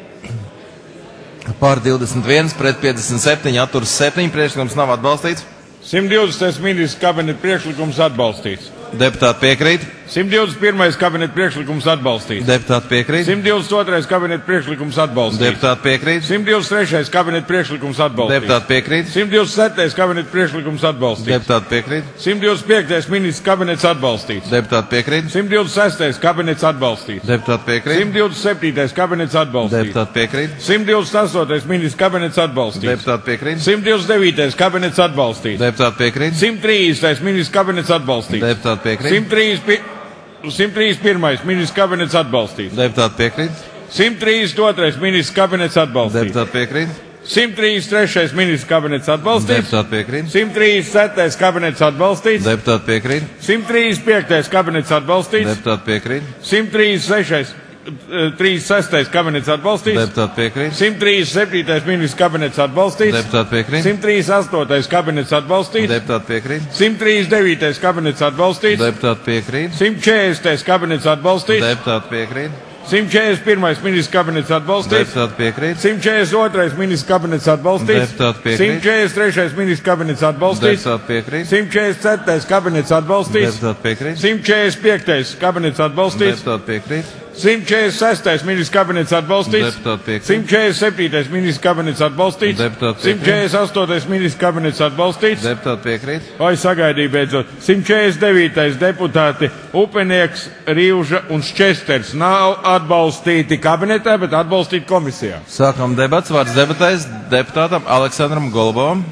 Pār 21, pret 57, atturas 7, priekšlikums nav atbalstīts. 120. ministrs kabineta priekšlikums atbalstīts. Deputāti piekrīt. 121. kabineta priekšlikums atbalstīts. Deputāti piekrīt. 122. kabineta priekšlikums atbalstīts. Deputāti piekrīt. 123. kabineta priekšlikums atbalstīts. Deputāti piekrīt. 127. kabineta priekšlikums atbalstīts. Deputāti piekrīt. 125. ministrs kabinets atbalstīts. Deputāti piekrīt. 126. kabinets atbalstīts. Deputāti piekrīt. 127. kabinets atbalstīts. Deputāti piekrīt. 128. ministrs kabinets atbalstīts. Deputāti piekrīt. 129. kabinets atbalstīts. Deputāti piekrīt. 130. ministrs kabinets atbalstīts. Deputāti piekrīt. 131. ministrs kabinets atbalstīts. Deputāti piekrīt. 132. ministrs kabinets atbalstīts. Deputāti piekrīt. 133. ministrs kabinets atbalstīts. Deputāti piekrīt. 137. kabinets atbalstīts. Deputāti piekrīt. 135. kabinets atbalstīts. Deputāti piekrīt. 136. 36. kabinets atbalstīts. Deputāti piekrīt. 137. ministrs kabinets atbalstīts. Deputāti piekrīt. 138. kabinets atbalstīts. Deputāti piekrīt. 139. kabinets atbalstīts. Deputāti piekrīt. 140. kabinets atbalstīts. Deputāti piekrīt. 141. ministrs kabinets atbalstīts. Deputāti piekrīt. 142. ministrs kabinets atbalstīts. Deputāti piekrīt. 143. ministrs kabinets atbalstīts. Deputāti piekrīt. 147. kabinets atbalstīts. Deputāti piekrīt. 145. kabinets atbalstīts. Deputāti piekrīt. 146. ministrs kabinets atbalstīts. Deputāti piekrīt. 147. ministrs kabinets atbalstīts. Deputāti piekrīt. 148. ministrs kabinets atbalstīts. Deputāti piekrīt. Vai sagaidīja beidzot? 149. deputāti Upenieks, Rīvža un Šķesters nav atbalstīti kabinetā, bet atbalstīti komisijā. Sākam debats. Vārds debatēs deputātam Aleksandram Golubovam.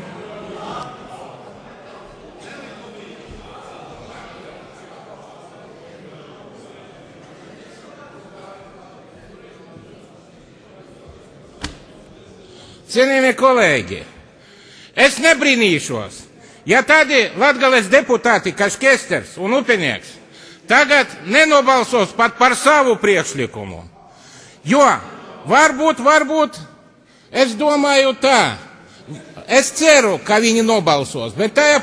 Cienījamie kolēģi, es nebrīnīšos, ja tādi Latgales deputāti kā Šķesters un Upenieks tagad nenobalsos pat par savu priekšlikumu. Jo varbūt, es domāju tā, es ceru, ka viņi nobalsos, bet tajā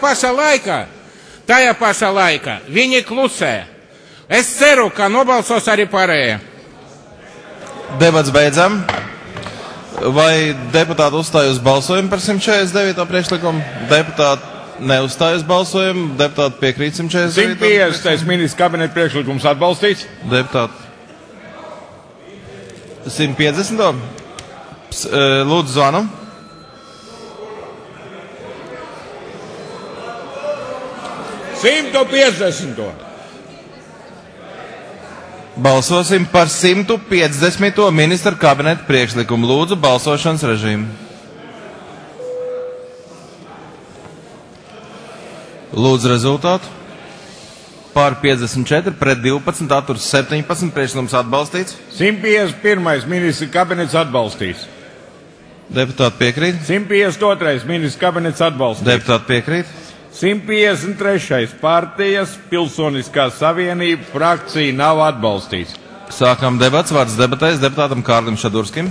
pašā laikā viņi klusē. Es ceru, ka nobalsos arī pārējie. Debats beidzam. Vai deputāti uzstāj uz balsojumu par 149. priekšlikumu? Deputāti neuzstāj uz balsojumu. Deputāti piekrīt 149. 150. ministrs kabineta priekšlikums atbalstīts. Deputāti 150. Lūdzu zvanu. Balsosim par 150. ministra kabineta priekšlikumu. Lūdzu, balsošanas režīmu. Lūdzu rezultātu. Par 54, pret 12, atturs 17, priekšlikums atbalstīts. 151. Ministra kabinets atbalstīts. Deputāti piekrīt. 152. Ministra kabinets atbalstīts. Deputāti piekrīt. 153. Partijas Pilsoniskā savienība frakcija nav atbalstīts. Sākam debats, vārds debatēs deputātam Kārlim Šadurskim.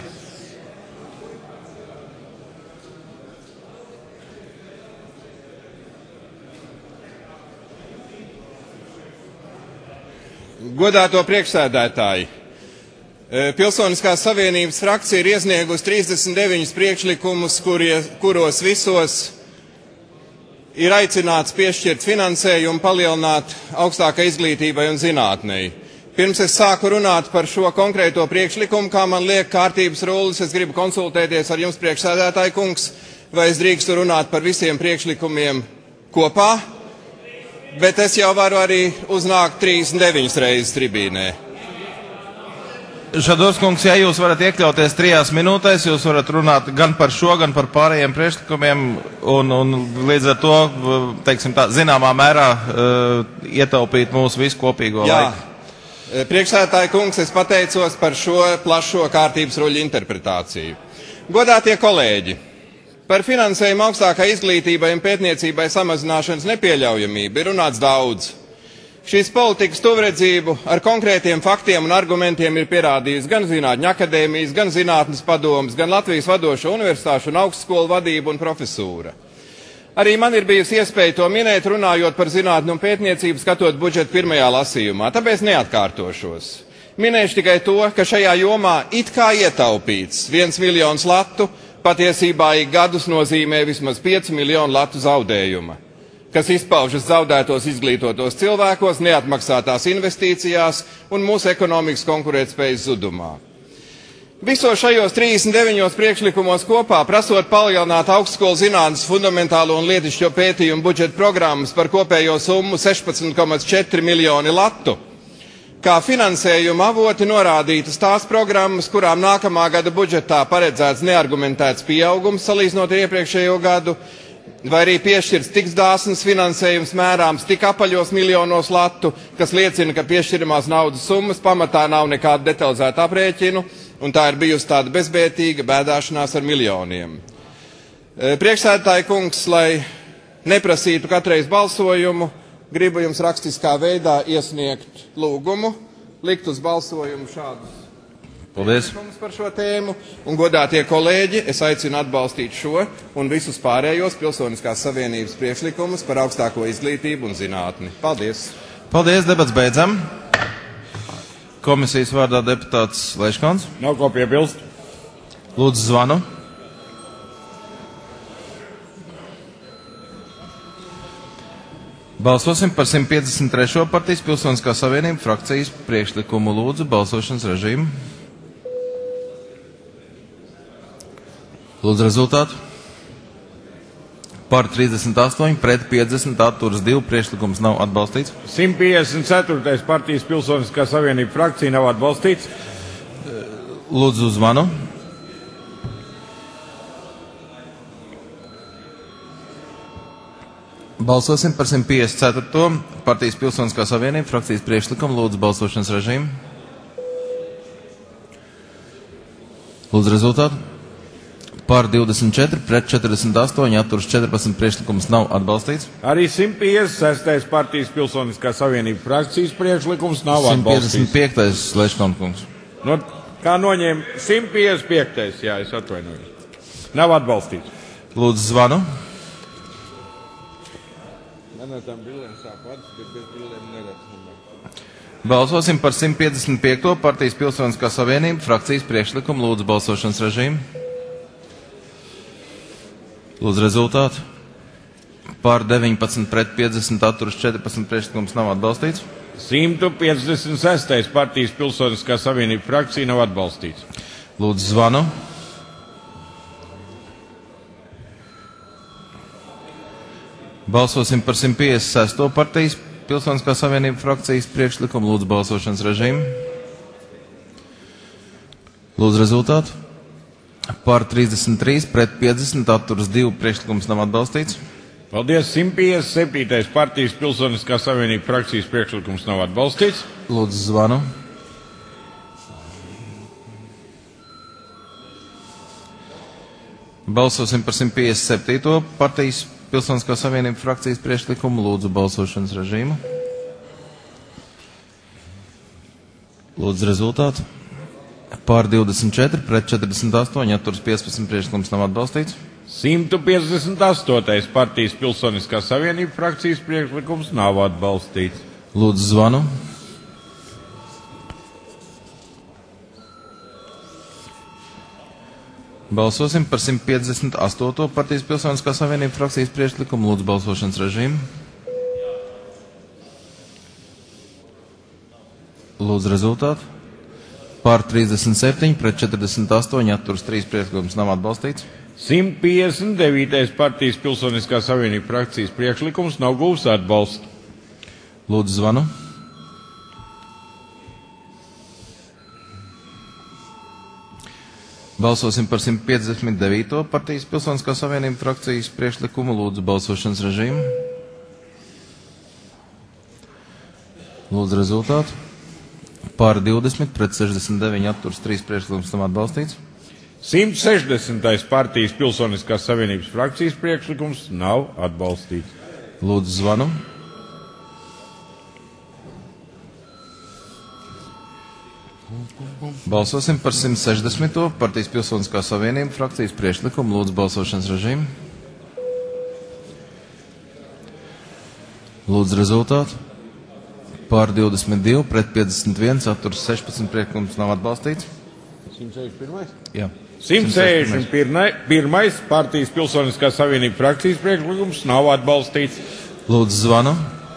Godāto priekšsēdētāji, Pilsoniskās savienības frakcija ir iesniegusi 39 priekšlikumus, kuros visos ir aicināts piešķirt finansējumu, palielināt augstākai izglītībai un zinātnei. Pirms es sāku runāt par šo konkrēto priekšlikumu, kā man liek kārtības rullis, es gribu konsultēties ar jums, priekšsēdētāji kungs, vai es drīkstu runāt par visiem priekšlikumiem kopā, bet es jau varu arī uznākt 39 reizes tribīnē. Šadurs kungs, ja jūs varat iekļauties 3 minūtēs, jūs varat runāt gan par šo, gan par pārējiem priekšlikumiem, un līdz ar to, teiksim tā, zināmā mērā ietaupīt mūsu visu kopīgo laiku. Priekšsēdētāji kungs, es pateicos par šo plašo kārtības ruļu interpretāciju. Godātie kolēģi, par finansējumu augstākai izglītībai un pētniecībai samazināšanas nepieļaujamību ir runāts daudz. Šīs politikas tuvredzību ar konkrētiem faktiem un argumentiem ir pierādījusi gan Zinātņu akadēmijas, gan Zinātnes padomes, gan Latvijas vadošo universitāšu un augstskolu vadību un profesūra. Arī man ir bijusi iespēja to minēt, runājot par zinātni un pētniecību, skatot budžetu pirmajā lasījumā, tāpēc neatkārtošos. Minēšu tikai to, ka šajā jomā it kā ietaupīts 1 miljons latu, patiesībā ik gadus nozīmē vismaz 5 miljonu latu zaudējuma, kas izpaužas zaudētos izglītotos cilvēkos, neatmaksātās investīcijās un mūsu ekonomikas konkurētspējas zudumā. Visos šajos 39 priekšlikumos kopā, prasot palielināt augstskolu zinātnes fundamentālo un lietišķo pētījumu budžeta programmas par kopējo summu 16,4 miljoni latu, kā finansējuma avoti norādītas tās programmas, kurām nākamā gada budžetā paredzēts neargumentēts pieaugums salīdzinot ar iepriekšējo gadu, vai arī piešķirts tik dāsns finansējums mērāms tik apaļos miljonos latu, kas liecina, ka piešķiramās naudas summas pamatā nav nekāda detalizēta aprēķinu, un tā ir bijusi tāda bezbētīga bēdāšanās ar miljoniem. Priekšsēdētāji kungs, lai neprasītu katreiz balsojumu, gribu jums rakstiskā veidā iesniegt lūgumu, likt uz balsojumu šādus priekšlikumus par šo tēmu, un godātie kolēģi, es aicinu atbalstīt šo un visus pārējos Pilsoniskās savienības priekšlikumus par augstāko izglītību un zinātni. Paldies! Paldies, debats beidzam. Komisijas vārdā deputāts Leškons. Nav ko piebilst. Lūdzu zvanu. Balsosim par 153. partijas Pilsoniskā savienība frakcijas priekšlikumu. Lūdzu, balsošanas režīmu. Lūdzu rezultātu. Par 38, pret 50, atturas 2, priekšlikums nav atbalstīts. 154. partijas Pilsoniskā savienība frakcija nav atbalstīts. Lūdzu zvanu. Balsosim par 154. partijas Pilsoniskā savienība frakcijas priekšlikumu. Lūdzu balsošanas režīmu. Lūdzu rezultātu. Par 24, pret 48, atturas 14, priekšlikums nav atbalstīts. Arī 156. partijas Pilsoniskā savienība frakcijas priekšlikums nav atbalstīts. 155. Leškons kungs. No, kā noņēma 155. Jā, es atvainojos. Nav atbalstīts. Lūdzu zvanu. Balsosim par 155. partijas Pilsoniskā savienība frakcijas priekšlikumu. Lūdzu balsošanas režīmu. Lūdzu rezultātu. Par 19, pret 50, atturas 14, priekšlikums nav atbalstīts. 156. partijas Pilsoniskā savienība frakcija nav atbalstīts. Lūdzu zvanu. Balsosim par 156. partijas Pilsoniskā savienība frakcijas priekšlikumu. Lūdzu balsošanas režīmu. Lūdzu rezultātu. Par 33, pret 50, atturas 2, priekšlikums nav atbalstīts. Paldies. 157. partijas Pilsoniskā savienība frakcijas priekšlikums nav atbalstīts. Lūdzu, zvanu. Balsosim par 157. partijas Pilsoniskā savienība frakcijas priekšlikumu. Lūdzu, balsošanas režīmu. Lūdzu, rezultātu. Pār 24, pret 48, atturs 15, priekšlikums nav atbalstīts. 158. partijas Pilsoniskā savienība frakcijas priekšlikums nav atbalstīts. Lūdzu, zvanu. Balsosim par 158. partijas Pilsoniskā savienība frakcijas priekšlikumu. Lūdzu, balsošanas režīmu. Lūdzu, rezultātu. Pār 37, pret 48, atturs 3, priekšlikums nav atbalstīts. 159. partijas Pilsoniskā savienība frakcijas priekšlikums nav guvis atbalstu. Lūdzu, zvanu. Balsosim par 159. partijas Pilsoniskā savienība frakcijas priekšlikumu. Lūdzu, balsošanas režīmu. Lūdzu, rezultātu. Pār 20, pret 69, atturs 3, priekšlikums nav atbalstīts. 160. partijas Pilsoniskās savienības frakcijas priekšlikums nav atbalstīts. Lūdzu, zvanu. Balsosim par 160. partijas Pilsoniskā savienība frakcijas priekšlikumu. Lūdzu, balsošanas režīmu. Lūdzu, rezultātu. Pār 22, pret 51, atturs 16, priekšlikums nav atbalstīts. 161. Jā. 161. partijas Pilsoniskā savienība frakcijas priekšlikums nav atbalstīts. Lūdzu, zvanu.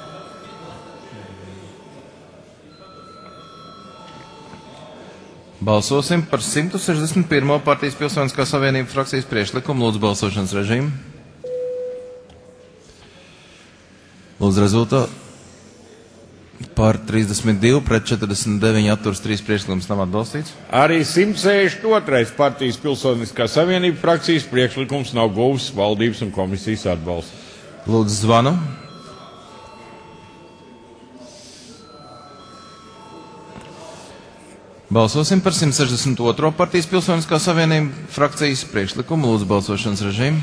Balsosim par 161. partijas Pilsoniskā savienība frakcijas priekšlikumu. Lūdzu, balsošanas režīmu. Lūdzu, rezultātu. Pār 32, pret 49, atturs 3, priekšlikums nav atbalstīts. Arī 162. partijas Pilsoniskā savienība frakcijas priekšlikums nav guvis valdības un komisijas atbalstu. Lūdzu, zvanu. Balsosim par 162. partijas Pilsoniskā savienība frakcijas priekšlikumu. Lūdzu, balsošanas režīmu.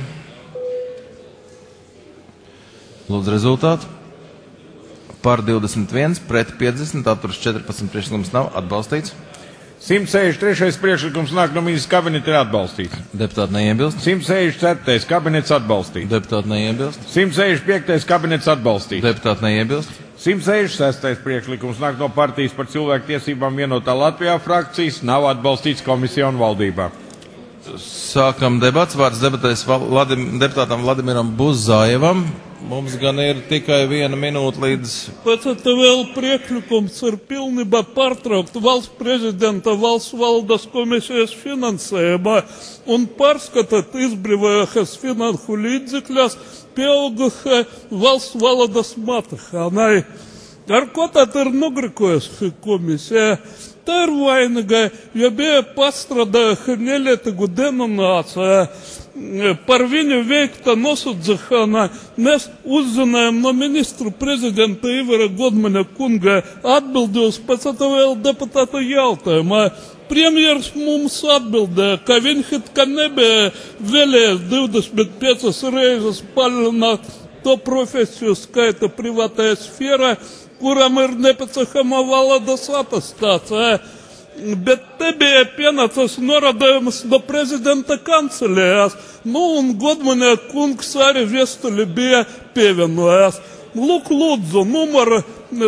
Lūdzu, rezultātu. Pār 21, pret 50, atturs 14, priekšlikums nav atbalstīts. 163. priekšlikums nāk no ministra kabineta ir atbalstīts. Deputāti neiebilst. 164. kabinets atbalstīts. Deputāti neiebilst. 165. kabinets atbalstīts. Deputāti neiebilst. 166. priekšlikums nāk no partijas par cilvēku tiesībām vienotā Latvijā frakcijas, nav atbalstīts komisijā un valdībā. Sākam debats. Vārds debatēs deputātam Vladimiram Buzajevam. Mums gan ir tikai 1 minūte līdz. Pēc tam vēl priekšlikums ir pilnībā pārtraukt valsts prezidenta valsts valdes komisijas finansējumā un pārskatīt izbrīvojušas finanšu līdzekļus pieaugušai valsts valdes matahānai. Ar ko tad ir nogrikojusi komisija? Tā ir vainīga, jo bija pastrādājuši nelietīgu denomināciju. Par viņu veikta nosūdzēšana mēs uzzinājām no ministru prezidenta Ivara Godmaņa kunga atbildījus pēc tam vēl deputāta jautājumā. Premjers mums atbildēja, ka viņš it kā nebija vēlējies 25 reizes palielināt to profesiju skaita privātajā sfērā, kuram ir nepieciešama valodas atestācija. Bet te bija pienācis norādījums no prezidenta kancelējas, un Godmaņa kungs arī vēstuli bija pievienojās. Lūk, lūdzu, numur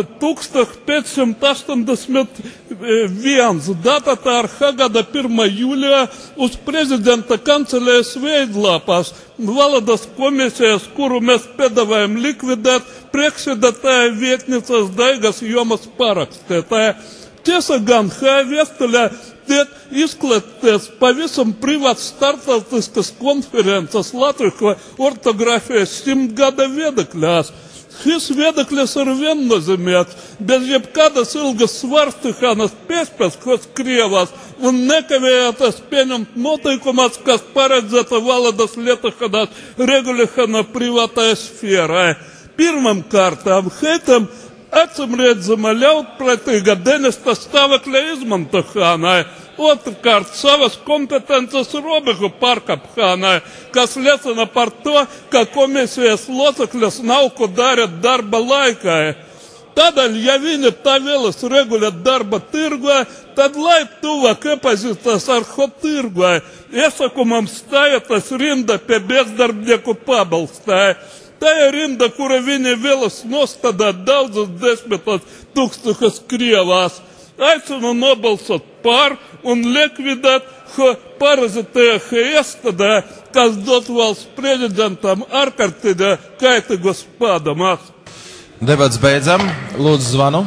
1581, datēta ar gada 1. jūlijā uz prezidenta kancelējas veidlapas, valodas komisijas, kuru mēs piedāvājam likvidēt, priekšsēdētāja vietniecas Daigas Jomas parakstētāja. Tiesa gan, vēstulē tiek izklatīts pavisam privāts starptautiskas konferences latviešu ortogrāfijas 100 gada viedokļās. Šis viedoklis ir viennozīmīgs, bez jebkādas ilgas svarstīšanas pēcpēc Krievijas un nekavējoties pieņemt noteikumus, kas paredzēta valodas lietošanas regulēšana privātajā sfērā. Pirmam kārtām heitam acīmredzama ļaunprātīga dienesta stāvokļa izmantošanai. Otrkārt, savas kompetences robežu pārkāpšanai, kas liecina par to, ka komisijas locekļus nav ko darīt darba laikā. Tādēļ, ja viņi tā vēlas regulēt darba tirgu, tad lai tuvāk iepazīstas ar šo tirgu. Iesakumam stājoties rinda pie bezdarbnieku pabalstā. Tā ir rinda, kura viņi vēlas nostādāt daudzas desmitas tūkstošus Krievās. Aicinu nobalsot par un likvidēt parazitējušo iestādi, kas dot valsts prezidentam ārkārtīgi kaitīgus padomus. Debats beidzam. Lūdzu zvanu.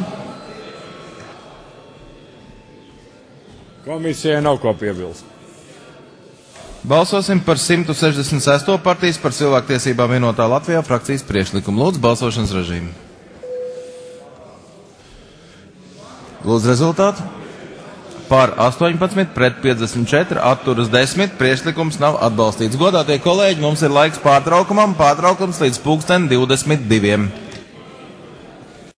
Komisijai nav ko piebilst. Balsosim par 166. partijas par cilvēktiesībām vienotā Latvijā frakcijas priekšlikumu. Lūdzu balsošanas režīmu. Lūdzu rezultātu. Par 18, pret 54, atturas 10, priekšlikums nav atbalstīts. Godātie kolēģi, mums ir laiks pārtraukumam, pārtraukums līdz 22.